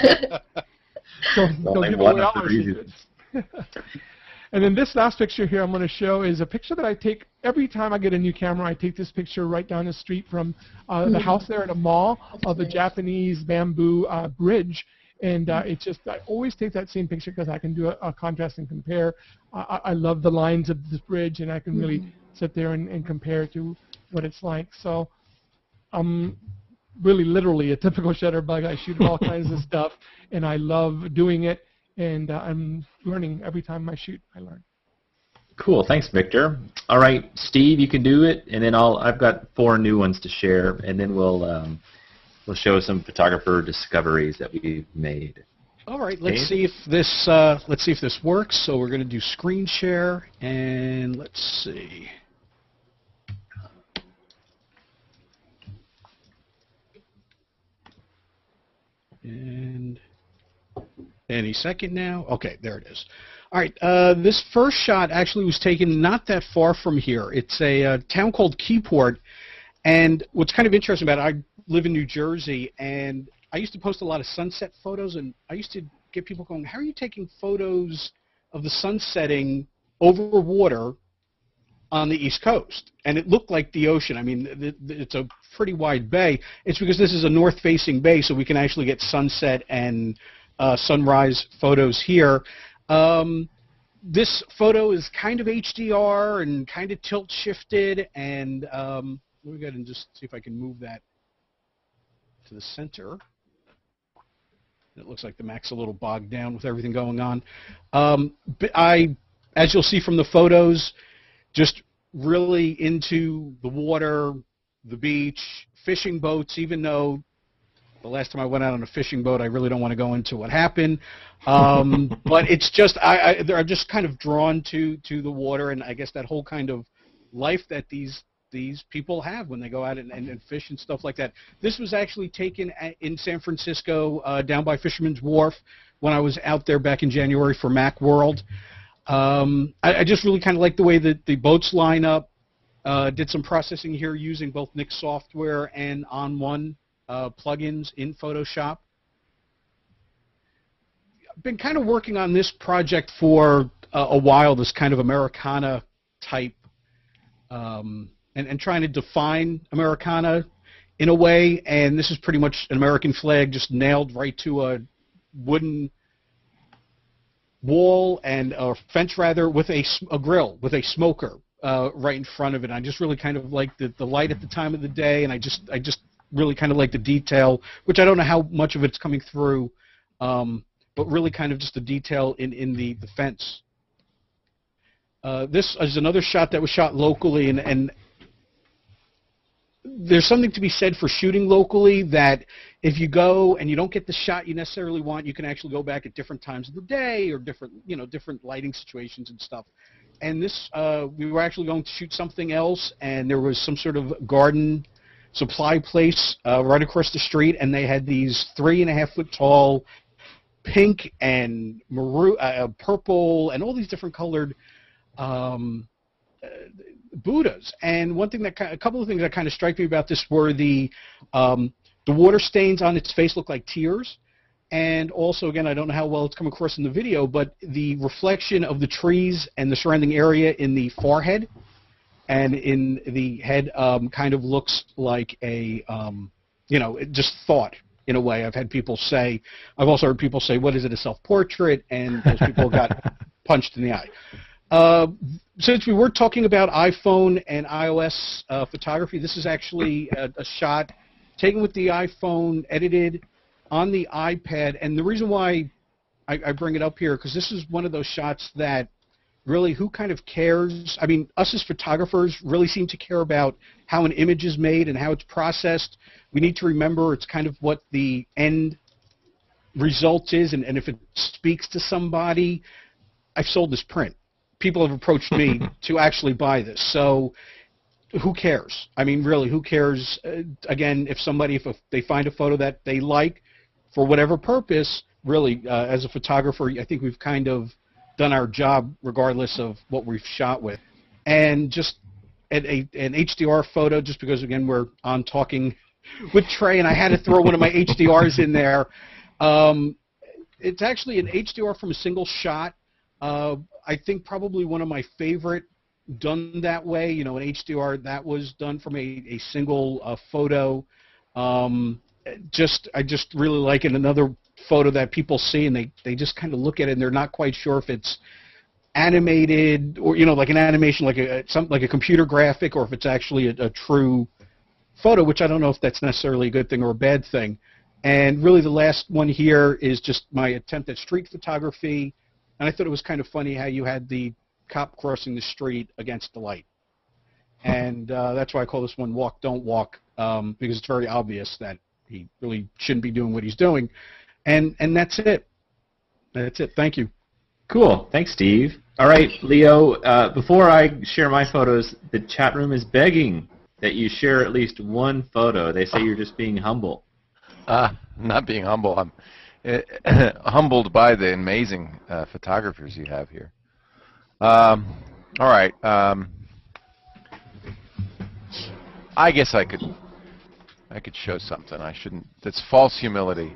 don't give away all our secrets. And then this last picture here I'm going to show is a picture that I take every time I get a new camera. I take this picture right down the street from uh, the house there at a mall of the Japanese bamboo uh, bridge. And uh, it's just, I always take that same picture because I can do a, a contrast and compare. Uh, I, I love the lines of this bridge, and I can really mm-hmm. sit there and, and compare to what it's like. So I'm really literally a typical shutterbug. I shoot all kinds of stuff, and I love doing it. And uh, I'm learning every time I shoot. I learn. Cool. Thanks, Victor. All right, Steve, you can do it, and then I'll. I've got four new ones to share, and then we'll. Um, We'll show some photographer discoveries that we've made. All right, let's Dave? see if this uh, let's see if this works. So we're going to do screen share, and let's see. And any second now. Okay, there it is. All right, uh, this first shot actually was taken not that far from here. It's a uh, town called Keyport, and what's kind of interesting about it, I live in New Jersey, and I used to post a lot of sunset photos, and I used to get people going, how are you taking photos of the sun setting over water on the East Coast? And it looked like the ocean. I mean, it's a pretty wide bay. It's because this is a north-facing bay, so we can actually get sunset and uh, sunrise photos here. Um, this photo is kind of H D R and kind of tilt shifted, and um, let me go ahead and just see if I can move that to the center. It looks like the Mac's a little bogged down with everything going on. Um, but I, as you'll see from the photos, just really into the water, the beach, fishing boats, even though the last time I went out on a fishing boat, I really don't want to go into what happened. Um, but it's just, I, I, I'm just kind of drawn to, to the water, and I guess that whole kind of life that these these people have when they go out and, and, and fish and stuff like that. This was actually taken at, in San Francisco, uh, down by Fisherman's Wharf, when I was out there back in January for Macworld. Um, I, I just really kind of like the way that the boats line up. Uh, did some processing here using both Nik software and On One uh, plugins in Photoshop. I've been kind of working on this project for uh, a while, this kind of Americana type um, And, and trying to define Americana in a way, and this is pretty much an American flag just nailed right to a wooden wall and a fence rather with a, a grill with a smoker uh, right in front of it. I just really kind of like the, the light at the time of the day, and I just I just really kind of like the detail, which I don't know how much of it's coming through, um, but really kind of just the detail in, in the, the fence. Uh, this is another shot that was shot locally, and, and there's something to be said for shooting locally, that if you go and you don't get the shot you necessarily want, you can actually go back at different times of the day or different, you know, different lighting situations and stuff. And this, uh, we were actually going to shoot something else, and there was some sort of garden supply place uh, right across the street, and they had these three and a half foot tall pink and maroon, uh, purple, and all these different colored um, uh, Buddhas. And one thing that, a couple of things that kind of strike me about this were the um, the water stains on its face look like tears, and also, again, I don't know how well it's come across in the video, but the reflection of the trees and the surrounding area in the forehead and in the head um, kind of looks like a, um, you know, just thought in a way. I've had people say, I've also heard people say, what is it, a self-portrait? And those people got punched in the eye. Uh, since we were talking about iPhone and iOS uh, photography, this is actually a, a shot taken with the iPhone, edited on the iPad. And the reason why I, I bring it up here, because this is one of those shots that really, who kind of cares? I mean, us as photographers really seem to care about how an image is made and how it's processed. We need to remember it's kind of what the end result is, and, and if it speaks to somebody. I've sold this print. People have approached me to actually buy this. So who cares? I mean, really, who cares? Uh, again, if somebody, if a, they find a photo that they like for whatever purpose, really, uh, as a photographer, I think we've kind of done our job regardless of what we've shot with. And just at a, an H D R photo, just because, again, we're on talking with Trey, and I had to throw one of my H D Rs in there. Um, it's actually an H D R from a single shot. Uh, I think probably one of my favorite done that way, you know, an H D R that was done from a, a single uh, photo. Um, just I just really like it. Another photo that people see and they, they just kind of look at it and they're not quite sure if it's animated or, you know, like an animation, like a some like a computer graphic, or if it's actually a, a true photo, which I don't know if that's necessarily a good thing or a bad thing. And really the last one here is just my attempt at street photography. And I thought it was kind of funny how you had the cop crossing the street against the light. And uh, that's why I call this one Walk, Don't Walk, um, because it's very obvious that he really shouldn't be doing what he's doing. And and that's it. That's it. Thank you. Cool. Thanks, Steve. All right, Leo, uh, before I share my photos, the chat room is begging that you share at least one photo. They say you're just being humble. Uh, not being humble. I'm uh, humbled by the amazing uh, photographers you have here. Um, all right. Um, I guess I could I could show something. I shouldn't. That's false humility.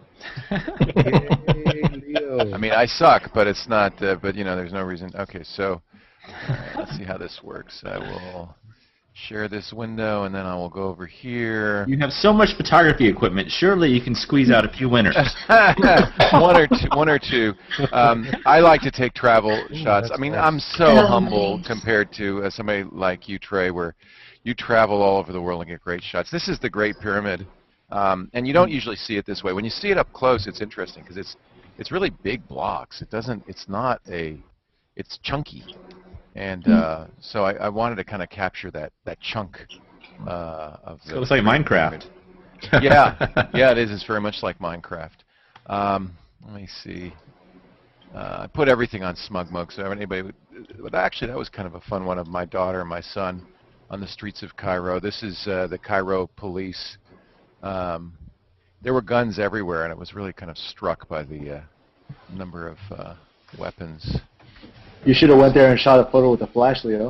I mean, I suck, but it's not. Uh, but you know, there's no reason. Okay, so uh, let's see how this works. I will share this window, and then I will go over here. You have so much photography equipment. Surely you can squeeze out a few winners. one or two. One or two. Um, I like to take travel shots. I mean, I'm so Oh, humble nice. compared to uh, somebody like you, Trey, where you travel all over the world and get great shots. This is the Great Pyramid, um, and you don't usually see it this way. When you see it up close, it's interesting because it's it's really big blocks. It doesn't. It's not a. It's chunky. And uh, so I, I wanted to kind of capture that, that chunk uh, of the... So it's like Minecraft. yeah, yeah, it is. It's very much like Minecraft. Um, let me see. Uh, I put everything on SmugMug, so anybody would... But actually, that was kind of a fun one of my daughter and my son on the streets of Cairo. This is uh, the Cairo police. Um, there were guns everywhere, and it was really kind of struck by the uh, number of uh, weapons. You should have went there and shot a photo with a flash, Leo.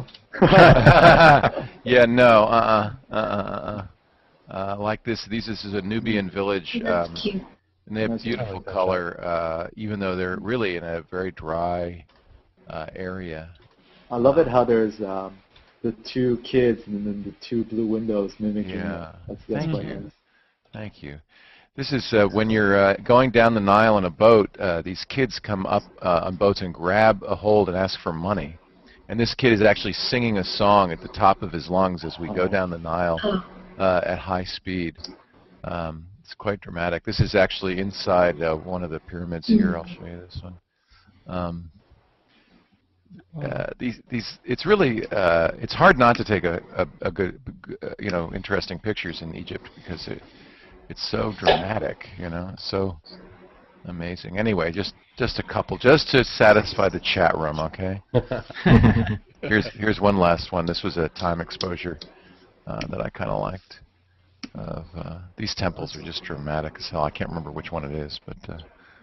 yeah, no, uh-uh, uh-uh, uh-uh. Uh, like this, these, this is a Nubian village, That's um, cute. and they have That's beautiful cute. color, uh, even though they're really in a very dry uh, area. I love it how there's um, the two kids and then the two blue windows mimicking Yeah. it. That's, that's Thank quite you. nice. Thank you. This is uh, when you're uh, going down the Nile in a boat, uh, these kids come up uh, on boats and grab a hold and ask for money. And this kid is actually singing a song at the top of his lungs as we go down the Nile uh, at high speed. Um, it's quite dramatic. This is actually inside uh, one of the pyramids here. I'll show you this one. Um, uh, these, these, it's really, uh, it's hard not to take a, a, a good, uh, you know, interesting pictures in Egypt because it, it's so dramatic, you know, so amazing. Anyway, just just a couple, just to satisfy the chat room, okay? here's here's one last one. This was a time exposure uh, that I kind of liked. Of uh, these temples are just dramatic as hell. I can't remember which one it is, but uh,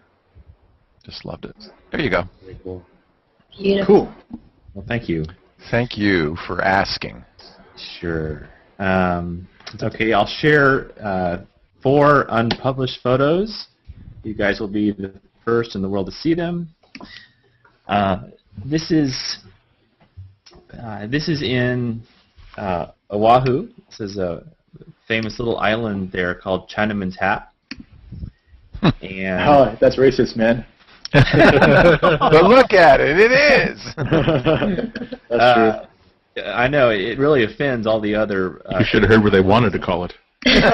just loved it. There you go. Very cool. Beautiful. Cool. Well, thank you. Thank you for asking. Sure. Um, okay, I'll share uh, four unpublished photos. You guys will be the first in the world to see them. Uh, this is uh, this is in uh, Oahu. This is a famous little island there called Chinaman's Hat. And Oh, that's racist, man. But look at it, it is. That's uh, I know it really offends all the other. Uh, You should have heard what they wanted to call it.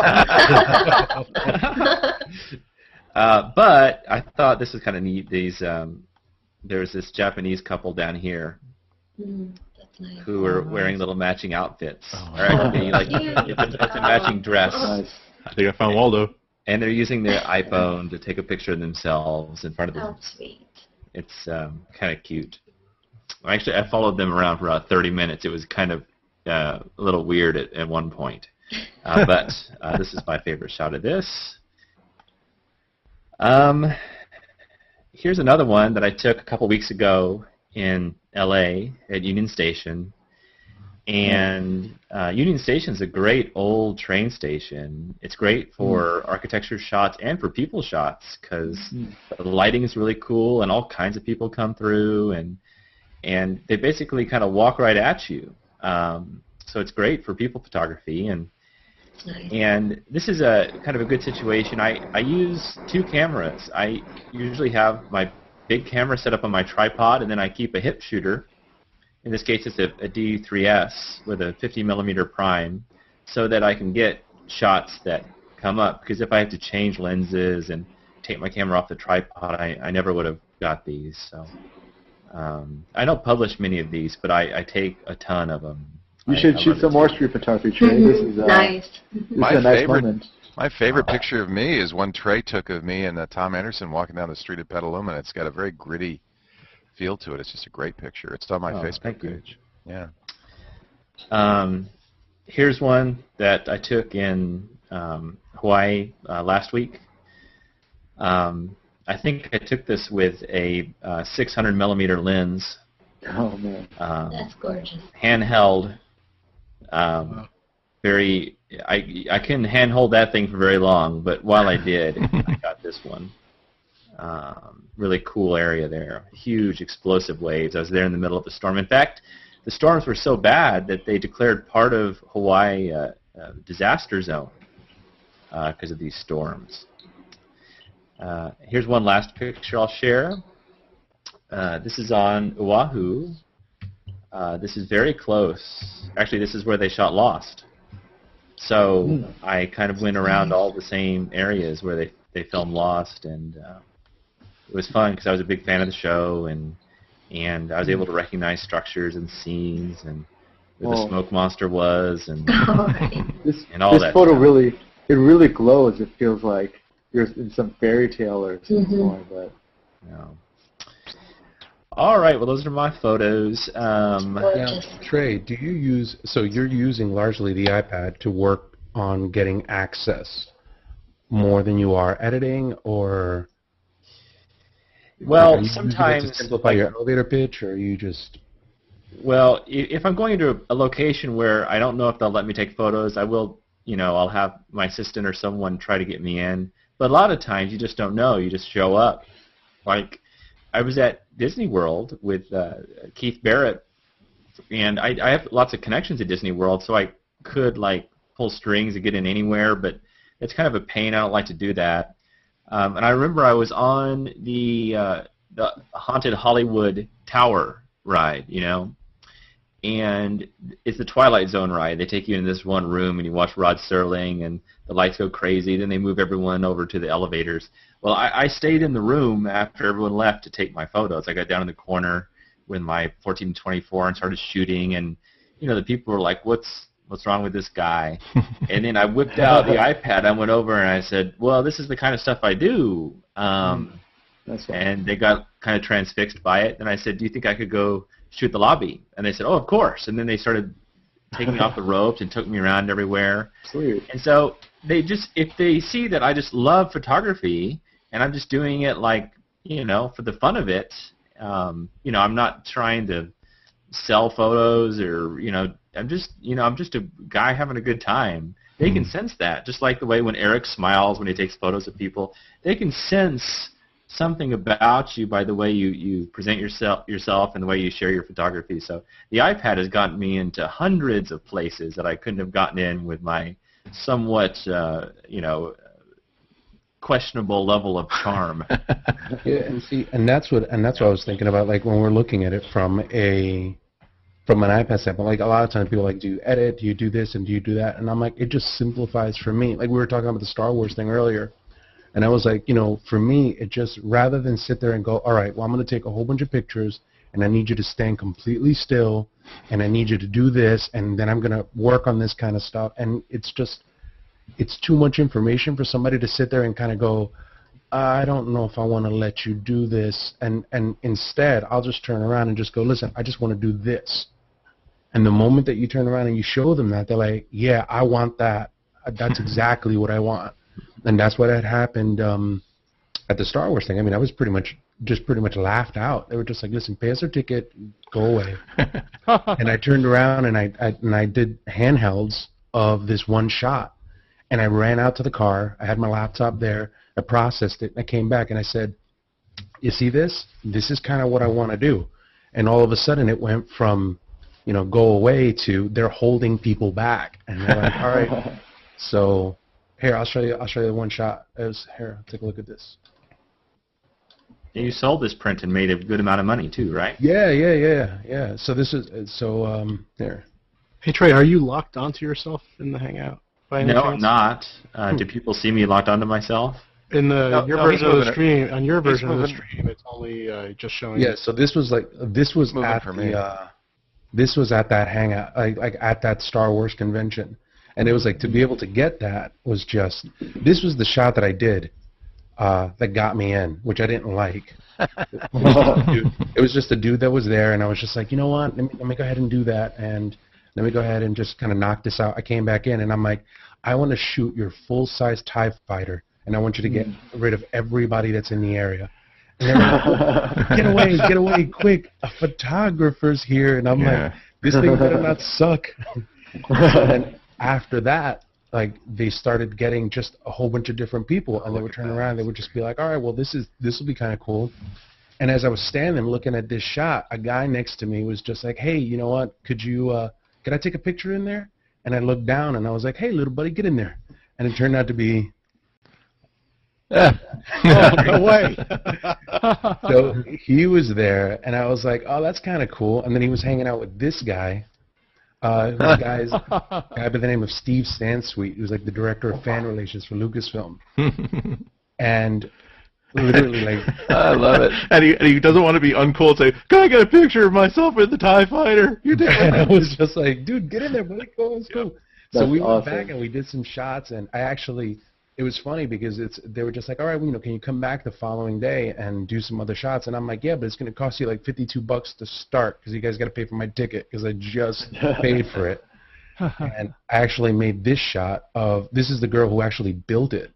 uh, but I thought this was kind of neat. These um, there's this Japanese couple down here Mm, that's nice. who are wearing little matching outfits. Or actually, like Cute. it's a, it's a matching dress, Nice. I think I found Waldo. and they're using their iPhone to take a picture of themselves in front of Oh, them. sweet. It's um, kind of cute. Actually, I followed them around for about thirty minutes. It was kind of uh, a little weird at, at one point. Uh, but uh, this is my favorite shot of this. Um, here's another one that I took a couple weeks ago in L A at Union Station. And uh, Union Station is a great old train station. It's great for architecture shots and for people shots because the lighting is really cool and all kinds of people come through and and they basically kind of walk right at you. Um, so it's great for people photography and Nice. and this is a kind of a good situation. I, I use two cameras. I usually have my big camera set up on my tripod, and then I keep a hip shooter. In this case, it's a, a D three S with a fifty millimeter prime, so that I can get shots that come up. Because if I have to change lenses and take my camera off the tripod, I, I never would have got these. So um, I don't publish many of these, but I, I take a ton of them. You I- should I shoot love it some too. more street photography, Trey. This is uh, Nice. this is My a nice favorite- moment. My favorite picture of me is one Trey took of me and uh, Tom Anderson walking down the street at Petaluma. It's got a very gritty feel to it. It's just a great picture. It's on my Oh, Facebook thank you. page. Yeah. Um, here's one that I took in um, Hawaii uh, last week. Um, I think I took this with a uh, six hundred millimeter lens, Oh man. um, That's gorgeous. handheld. Um, very, I I couldn't handhold that thing for very long, but while I did, I got this one. Um, really cool area there. Huge explosive waves. I was there in the middle of the storm. In fact, the storms were so bad that they declared part of Hawaii uh, uh, disaster zone because uh, of these storms. Uh, here's one last picture I'll share. Uh, this is on Oahu. Uh, this is very close. Actually, this is where they shot Lost. So mm. I kind of went around all the same areas where they, they filmed Lost, and uh, it was fun because I was a big fan of the show, and and I was able to recognize structures and scenes and where oh. the smoke monster was and this, and all this that. This photo stuff. really, it really glows. It feels like you're in some fairy tale or something Mm-hmm. like that. Yeah. All right. Well, those are my photos. Um, now, Trey, do you use? So you're using largely the iPad to work on getting access more than you are editing, or? Well, are you sometimes using it to simplify your elevator pitch, or are you just? Well, if I'm going into a location where I don't know if they'll let me take photos, I will. You know, I'll have my assistant or someone try to get me in. But a lot of times you just don't know. You just show up. Like, I was at Disney World with uh, Keith Barrett, and I, I have lots of connections at Disney World, so I could, like, pull strings and get in anywhere, but it's kind of a pain. I don't like to do that. Um, and I remember I was on the uh, the Haunted Hollywood Tower ride, you know, and it's the Twilight Zone ride. They take you into this one room, and you watch Rod Serling, and the lights go crazy. Then they move everyone over to the elevators. Well, I, I stayed in the room after everyone left to take my photos. I got down in the corner with my fourteen twenty-four and started shooting, and you know the people were like, "What's what's wrong with this guy?" And then I whipped out the iPad. I went over and I said, "Well, this is the kind of stuff I do." Um, That's right. And they got kind of transfixed by it. And I said, "Do you think I could go shoot the lobby?" And they said, "Oh, of course." And then they started taking me off the ropes and took me around everywhere. Sweet. And so they just, if they see that I just love photography and I'm just doing it like, you know, for the fun of it, um, you know, I'm not trying to sell photos or, you know, I'm just, you know, I'm just a guy having a good time. They can sense that, just like the way when Eric smiles when he takes photos of people. They can sense something about you by the way you, you present yourself yourself and the way you share your photography. So the iPad has gotten me into hundreds of places that I couldn't have gotten in with my somewhat, uh, you know, questionable level of charm. Yeah, and see, and that's what, and that's what I was thinking about. Like when we're looking at it from a, from an iPad standpoint, like a lot of times people are like, do you edit? Do you do this and do you do that? And I'm like, it just simplifies for me. Like we were talking about the Star Wars thing earlier. And I was like, you know, for me, it just, rather than sit there and go, all right, well, I'm going to take a whole bunch of pictures, and I need you to stand completely still, and I need you to do this, and then I'm going to work on this kind of stuff. And it's just, it's too much information for somebody to sit there and kind of go, I don't know if I want to let you do this. And, and instead, I'll just turn around and just go, listen, I just want to do this. And the moment that you turn around and you show them that, they're like, yeah, I want that. That's exactly what I want. And that's what had happened um, at the Star Wars thing. I mean, I was pretty much just pretty much laughed out. They were just like, "Listen, pay us our ticket, go away." And I turned around and I, I and I did handhelds of this one shot. And I ran out to the car. I had my laptop there. I processed it. And I came back and I said, "You see this? This is kind of what I want to do." And all of a sudden, it went from, you know, go away to they're holding people back. And they're like, "All right, so." Here, I'll show you. I'll show you the one shot. It was, here, take a look at this. You sold this print and made a good amount of money too, right? Yeah, yeah, yeah, yeah. So this is so um there. Hey Trey, are you locked onto yourself in the Hangout? By any No, chance? I'm not. Uh, Hmm. Do people see me locked onto myself? In the No, your no, version he's of the moving it. stream, on your He's version of the moving- stream, it's only uh, just showing. Yeah. So this was like this was Moving at for me. the uh, this was at that hangout, like like at that Star Wars convention. And it was like, to be able to get that was just, this was the shot that I did uh, that got me in, which I didn't like. It was just a dude- it was just a dude that was there, and I was just like, you know what, let me, let me go ahead and do that, and let me go ahead and just kind of knock this out. I came back in, and I'm like, I want to shoot your full-size TIE fighter, and I want you to get rid of everybody that's in the area. And they're like, get away, get away, quick, a photographer's here. And I'm Yeah. like, this thing better not suck. And after that, like, they started getting just a whole bunch of different people, and they would turn around, they would just be like, all right, well, this is this will be kind of cool. And as I was standing looking at this shot, a guy next to me was just like, hey, you know what, could you, uh, could I take a picture in there? And I looked down and I was like, hey, little buddy, get in there. And it turned out to be, oh, no way. So he was there, and I was like, oh, that's kind of cool. And then he was hanging out with this guy, uh, the guy's a guy by the name of Steve Sansweet, who's like the director of fan relations for Lucasfilm. And literally, like, I love it. And he, and he doesn't want to be uncool and say, can I get a picture of myself with the TIE Fighter? You're and I was just like, dude, get in there, buddy. Go, it's cool. That's so we went awesome. back and we did some shots, and I actually, it was funny because it's they were just like, all right, well, you know, can you come back the following day and do some other shots? And I'm like, yeah, but it's going to cost you like fifty-two bucks to start because you guys got to pay for my ticket because I just paid for it. And I actually made this shot of, this is the girl who actually built it.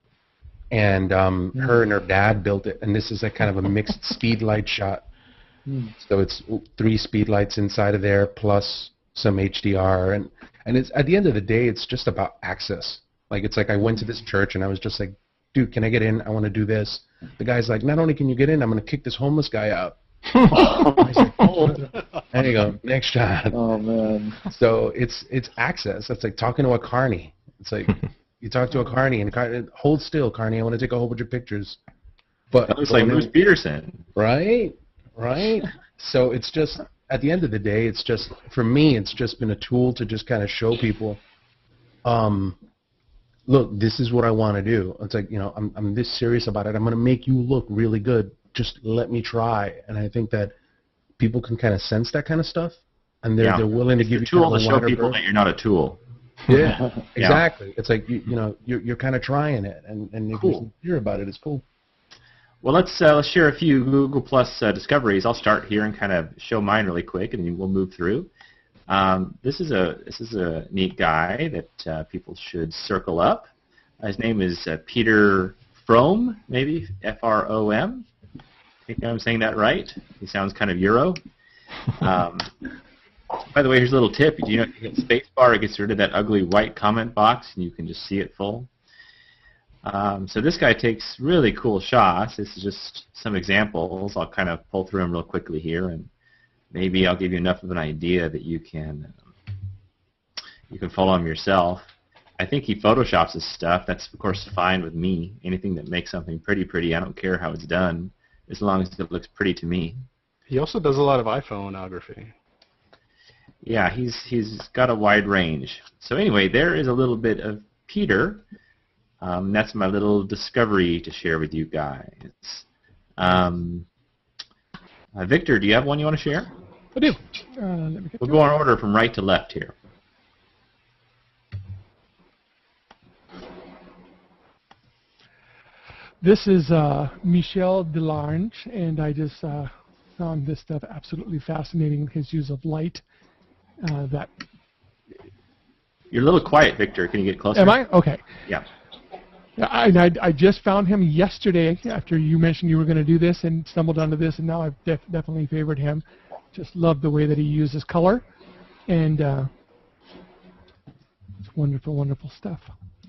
And um, her and her dad built it, and this is a kind of a mixed speed light shot. So it's three speed lights inside of there plus some H D R, and and it's at the end of the day, it's just about access. Like, it's like I went to this church and I was just like, dude, can I get in? I want to do this. The guy's like, not only can you get in, I'm going to kick this homeless guy out. I said, oh. There you go, next shot. Oh man. So it's it's access. It's like talking to a carny. It's like you talk to a carny and car- hold still, carny. I want to take a whole bunch of pictures. But that looks like Moose Peterson, right? Right. So it's just, at the end of the day, it's just, for me, it's just been a tool to just kind of show people, um, look, this is what I want to do. It's like, you know, I'm I'm this serious about it. I'm going to make you look really good. Just let me try. And I think that people can kind of sense that kind of stuff, and they're yeah. they're willing to it's give a you tool kind of to a show wider people berth. that you're not a tool. Yeah, Yeah. exactly. It's like, you, you know, you're you're kind of trying it, and and if Cool. you hear about it, it's cool. Well, let's uh, let's share a few Google Plus uh, discoveries. I'll start here and kind of show mine really quick, and then we'll move through. Um, this is a this is a neat guy that uh, people should circle up. His name is uh, Peter Fromm, maybe F R O M. I think I'm saying that right. He sounds kind of Euro. Um, by the way, here's a little tip. Do you know if you hit spacebar, it gets rid of that ugly white comment box, and you can just see it full. Um, so this guy takes really cool shots. This is just some examples. I'll kind of pull through them real quickly here, and maybe I'll give you enough of an idea that you can um, you can follow him yourself. I think he photoshops his stuff. That's, of course, fine with me. Anything that makes something pretty, pretty, I don't care how it's done, as long as it looks pretty to me. He also does a lot of iPhoneography. Yeah, he's he's got a wide range. So anyway, there is a little bit of Peter. Um, that's my little discovery to share with you guys. Um, uh, Victor, do you have one you want to share? I do. Uh, let me get We'll to go it. in order from right to left here. This is uh, Michel Delarge, and I just uh, found this stuff absolutely fascinating. His use of light. Uh, that You're a little quiet, Victor. Can you get closer? am I okay? Yeah. Yeah, I, and I, I just found him yesterday after you mentioned you were going to do this, and stumbled onto this, and now I've def- definitely favored him. Just love the way that he uses color, and uh, it's wonderful, wonderful stuff.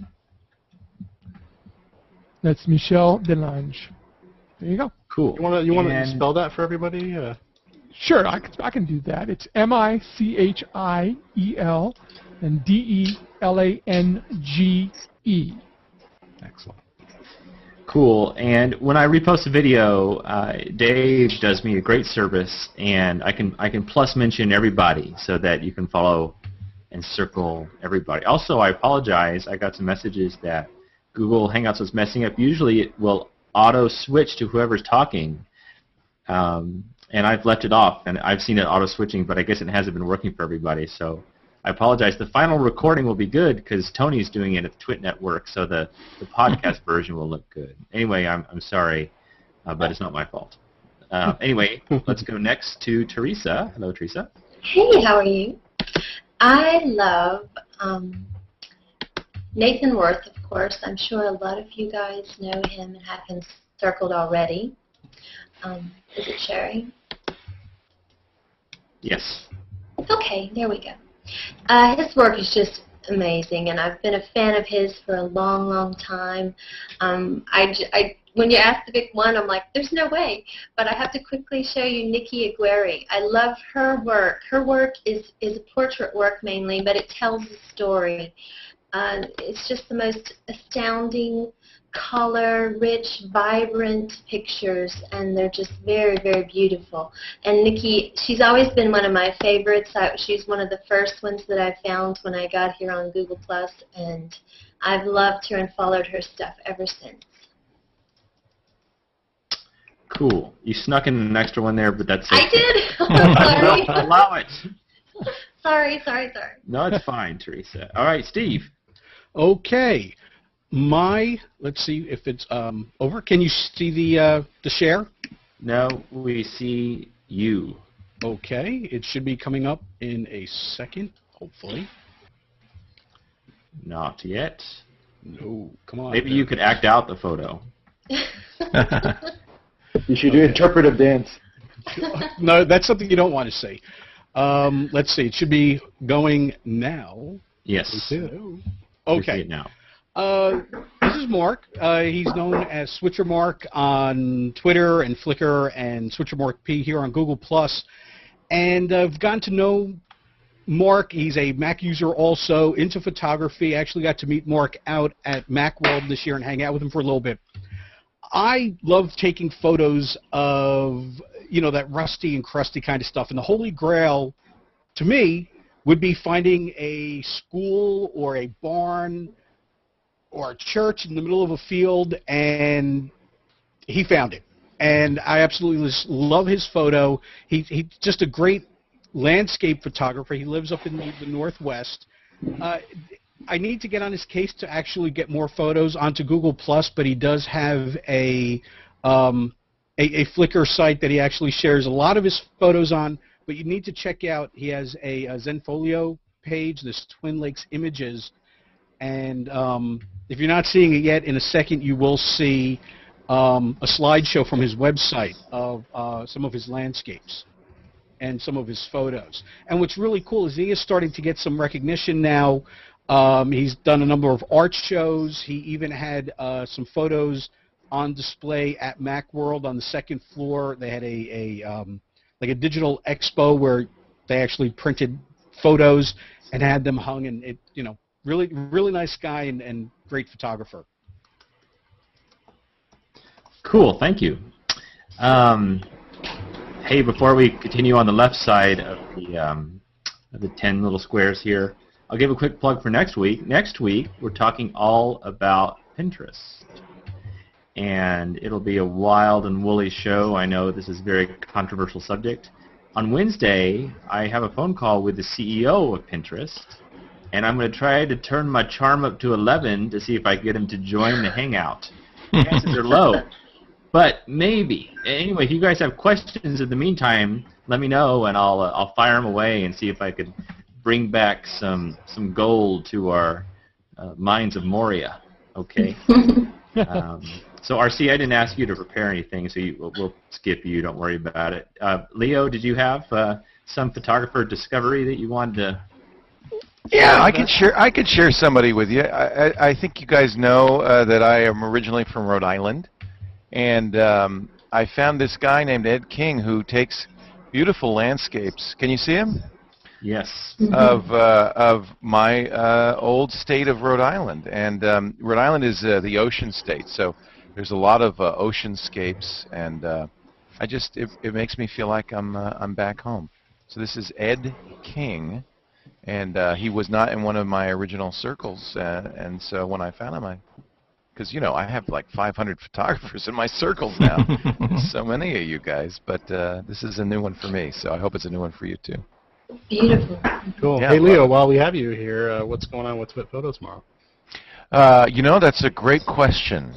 That's Michel Delange. There you go. Cool. You want to you want to And- spell that for everybody? Uh, Sure, I, can- I can do that. It's M I C H I E L and D E L A N G E. Excellent. Cool. And when I repost a video, uh, Dave does me a great service, and I can I can plus mention everybody so that you can follow and circle everybody. Also, I apologize. I got some messages that Google Hangouts was messing up. Usually, it will auto switch to whoever's talking, um, and I've left it off, and I've seen it auto switching, but I guess it hasn't been working for everybody. So I apologize. The final recording will be good because Tony's doing it at the Twit Network, so the, the podcast version will look good. Anyway, I'm I'm sorry, uh, but it's not my fault. Uh, anyway, let's go next to Teresa. Hello, Teresa. Hey, how are you? I love um, Nathan Worth, of course. I'm sure a lot of you guys know him and have him circled already. Um, is it sharing? Yes. Okay, there we go. Uh, his work is just amazing, and I've been a fan of his for a long, long time. Um, I, j- I when you asked to pick one, I'm like, there's no way. But I have to quickly show you Nikki Aguirre. I love her work. Her work is, is portrait work mainly, but it tells a story. Uh, it's just the most astounding, color-rich, vibrant pictures, and they're just very, very beautiful. And Nikki, she's always been one of my favorites. I, she's one of the first ones that I found when I got here on Google Plus, and I've loved her and followed her stuff ever since. Cool. You snuck in an extra one there, but that's okay. I did. Sorry. Allow it. Sorry, sorry, sorry. No, it's fine, Teresa. All right, Steve. Okay. My, let's see if it's um, over. Can you see the uh, the share? No, we see you. Okay. It should be coming up in a second, hopefully. Not yet. No, come on. Maybe you could act out the photo. You should do interpretive dance. No, that's something you don't want to see. Um, let's see. It should be going now. Yes. Okay. Now. Uh, this is Mark. Uh, he's known as Switcher Mark on Twitter and Flickr, and Switcher Mark P here on Google Plus. And I've gotten to know Mark. He's a Mac user also, into photography. I actually got to meet Mark out at Macworld this year and hang out with him for a little bit. I love taking photos of, you know, that rusty and crusty kind of stuff. And the holy grail, to me, would be finding a school or a barn or a church in the middle of a field, and he found it. And I absolutely just love his photo. He, he's just a great landscape photographer. He lives up in the, the Northwest. Uh, I need to get on his case to actually get more photos onto Google Plus, but he does have a, um, a, a Flickr site that he actually shares a lot of his photos on, but you need to check out, he has a, a Zenfolio page, this Twin Lakes Images, and um, if you're not seeing it yet, in a second you will see um, a slideshow from his website of uh, some of his landscapes and some of his photos. And what's really cool is he is starting to get some recognition now. Um, he's done a number of art shows. He even had uh, some photos on display at Macworld on the second floor. They had a, a um, like a digital expo where they actually printed photos and had them hung. And it, you know, really, really nice guy and, and great photographer. Cool. Thank you. Um, hey, before we continue on the left side of the um, of the ten little squares here, I'll give a quick plug for next week. Next week, we're talking all about Pinterest. And it'll be a wild and woolly show. I know this is a very controversial subject. On Wednesday, I have a phone call with the C E O of Pinterest, and I'm going to try to turn my charm up to eleven to see if I can get him to join the hangout. Chances are low, but maybe. Anyway, if you guys have questions in the meantime, let me know, and I'll uh, I'll fire them away and see if I could bring back some some gold to our uh, mines of Moria. Okay. um, so R C, I didn't ask you to prepare anything, so you, we'll, we'll skip you. Don't worry about it. Uh, Leo, did you have uh, some photographer discovery that you wanted to? Yeah, I could share. I could share somebody with you. I, I, I think you guys know uh, that I am originally from Rhode Island, and um, I found this guy named Ed King who takes beautiful landscapes. Can you see him? Yes. Of uh, of my uh, old state of Rhode Island, and um, Rhode Island is uh, the ocean state, so there's a lot of uh, oceanscapes, and uh, I just it, it makes me feel like I'm uh, I'm back home. So this is Ed King, and uh, he was not in one of my original circles, uh, and so when I found him, I because you know I have like five hundred photographers in my circles now, so many of you guys, but uh, this is a new one for me, so I hope it's a new one for you too. Beautiful. Cool. Yeah, hey, Leo, well, while we have you here, uh, what's going on with Twit Photo tomorrow? Uh, you know, that's a great question.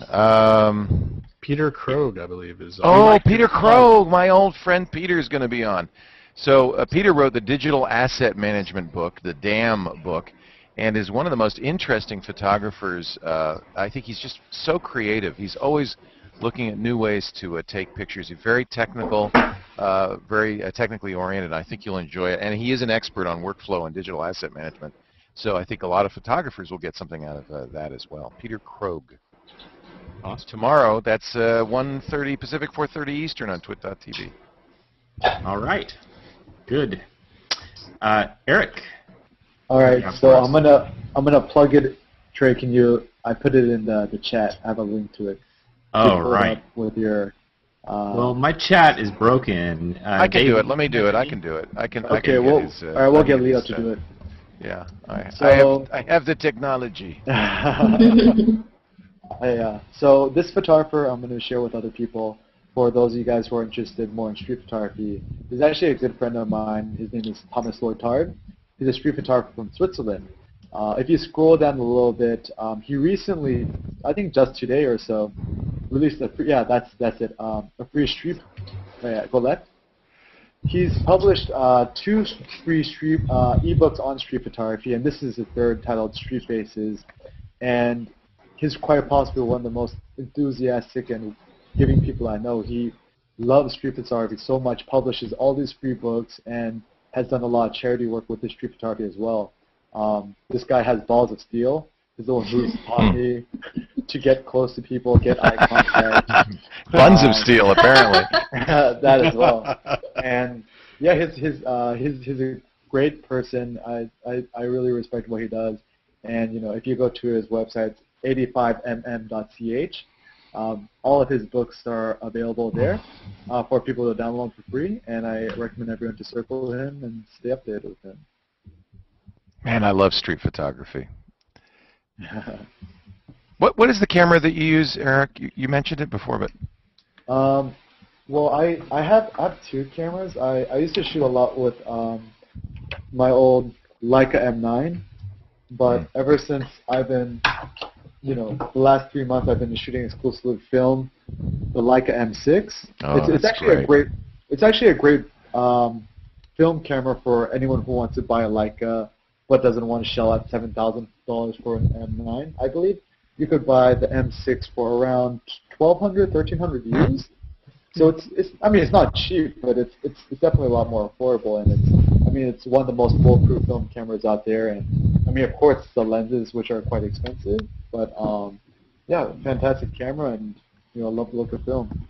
Um, Peter Krogh, I believe, is. Uh, oh, like Peter Krogh, my old friend Peter is going to be on. So uh, Peter wrote the Digital Asset Management book, the DAM book, and is one of the most interesting photographers. Uh, I think he's just so creative. He's always looking at new ways to uh, take pictures. He's very technical, uh, very uh, technically oriented. I think you'll enjoy it. And he is an expert on workflow and digital asset management. So I think a lot of photographers will get something out of uh, that as well. Peter Krogh. Awesome. Tomorrow, that's uh, one thirty Pacific, four thirty Eastern on twit dot t v. All right. Good. Uh, Eric. All right, Yeah, so for us. I'm gonna I'm gonna plug it. Trey, can you? I put it in the the chat. I have a link to it. Oh, You pull it right. up with your. Uh, Well, my chat is broken. Uh, I can Dave, do it. Let me do it. I can do it. I can. I okay, can we'll get his, uh, all right. We'll I can get Leo his to stuff. do it. Yeah, I, So- I have I have the technology. I, uh, so this photographer I'm going to share with other people. For those of you guys who are interested more in street photography, he's actually a good friend of mine. His name is Thomas Lloyd-Tard. He's a street photographer from Switzerland. Uh, if you scroll down a little bit, um, he recently, I think just today or so, released a free, yeah, that's that's it, um, a free street. Oh yeah, go left. He's published uh, two free street uh, ebooks on street photography, and this is the third, titled Street Faces. And he's quite possibly one of the most enthusiastic and giving people I know. He loves street photography so much, publishes all these free books, and has done a lot of charity work with his street photography as well. Um, this guy has balls of steel. He's the one who's taught me to get close to people, get eye contact. Buns Uh, of steel, apparently. that as well. And yeah, his his uh, his he's a great person. I, I I really respect what he does. And you know, if you go to his website, eighty-five m m dot c h, um, all of his books are available there uh, for people to download for free. And I recommend everyone to circle him and stay updated with him. Man, I love street photography. What what is the camera that you use, Eric? You, you mentioned it before, but Um, well, I, I have I have two cameras. I, I used to shoot a lot with um, my old Leica M nine, but ever since I've been, you know, the last three months I've been shooting exclusively film, the Leica M six. Oh, it's, it's that's actually great. a great it's actually a great um, film camera for anyone who wants to buy a Leica but doesn't want to shell out seven thousand dollars for an M nine. I believe you could buy the M six for around twelve hundred, thirteen hundred used. So it's, it's, I mean, it's not cheap, but it's, it's, it's definitely a lot more affordable, and it's, I mean, it's one of the most bulletproof film cameras out there, and I mean, of course, the lenses, which are quite expensive, but um, yeah, fantastic camera, and you know, love the look of film.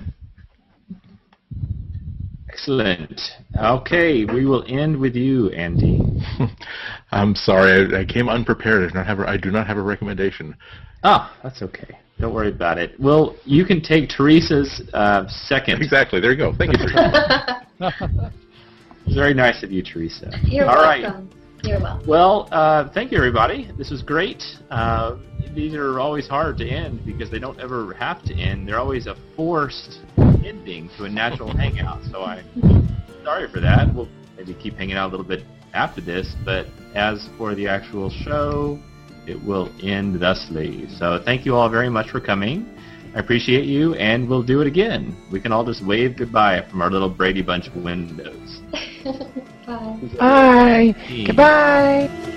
Excellent. Okay, we will end with you, Andy. I'm sorry, I, I came unprepared. I do not have a, I do not have a recommendation. Oh, that's okay. Don't worry about it. Well, you can take Teresa's uh, second. Exactly. There you go. Thank you, Teresa. Very nice of you, Teresa. You're All right. welcome. You're welcome. Well, uh, thank you, everybody. This was great. Uh, these are always hard to end because they don't ever have to end. They're always a forced ending to a natural hangout. So I'm sorry for that. We'll maybe keep hanging out a little bit after this. But as for the actual show, it will end thusly. So thank you all very much for coming. I appreciate you, and we'll do it again. We can all just wave goodbye from our little Brady Bunch windows. Bye. Bye. Goodbye.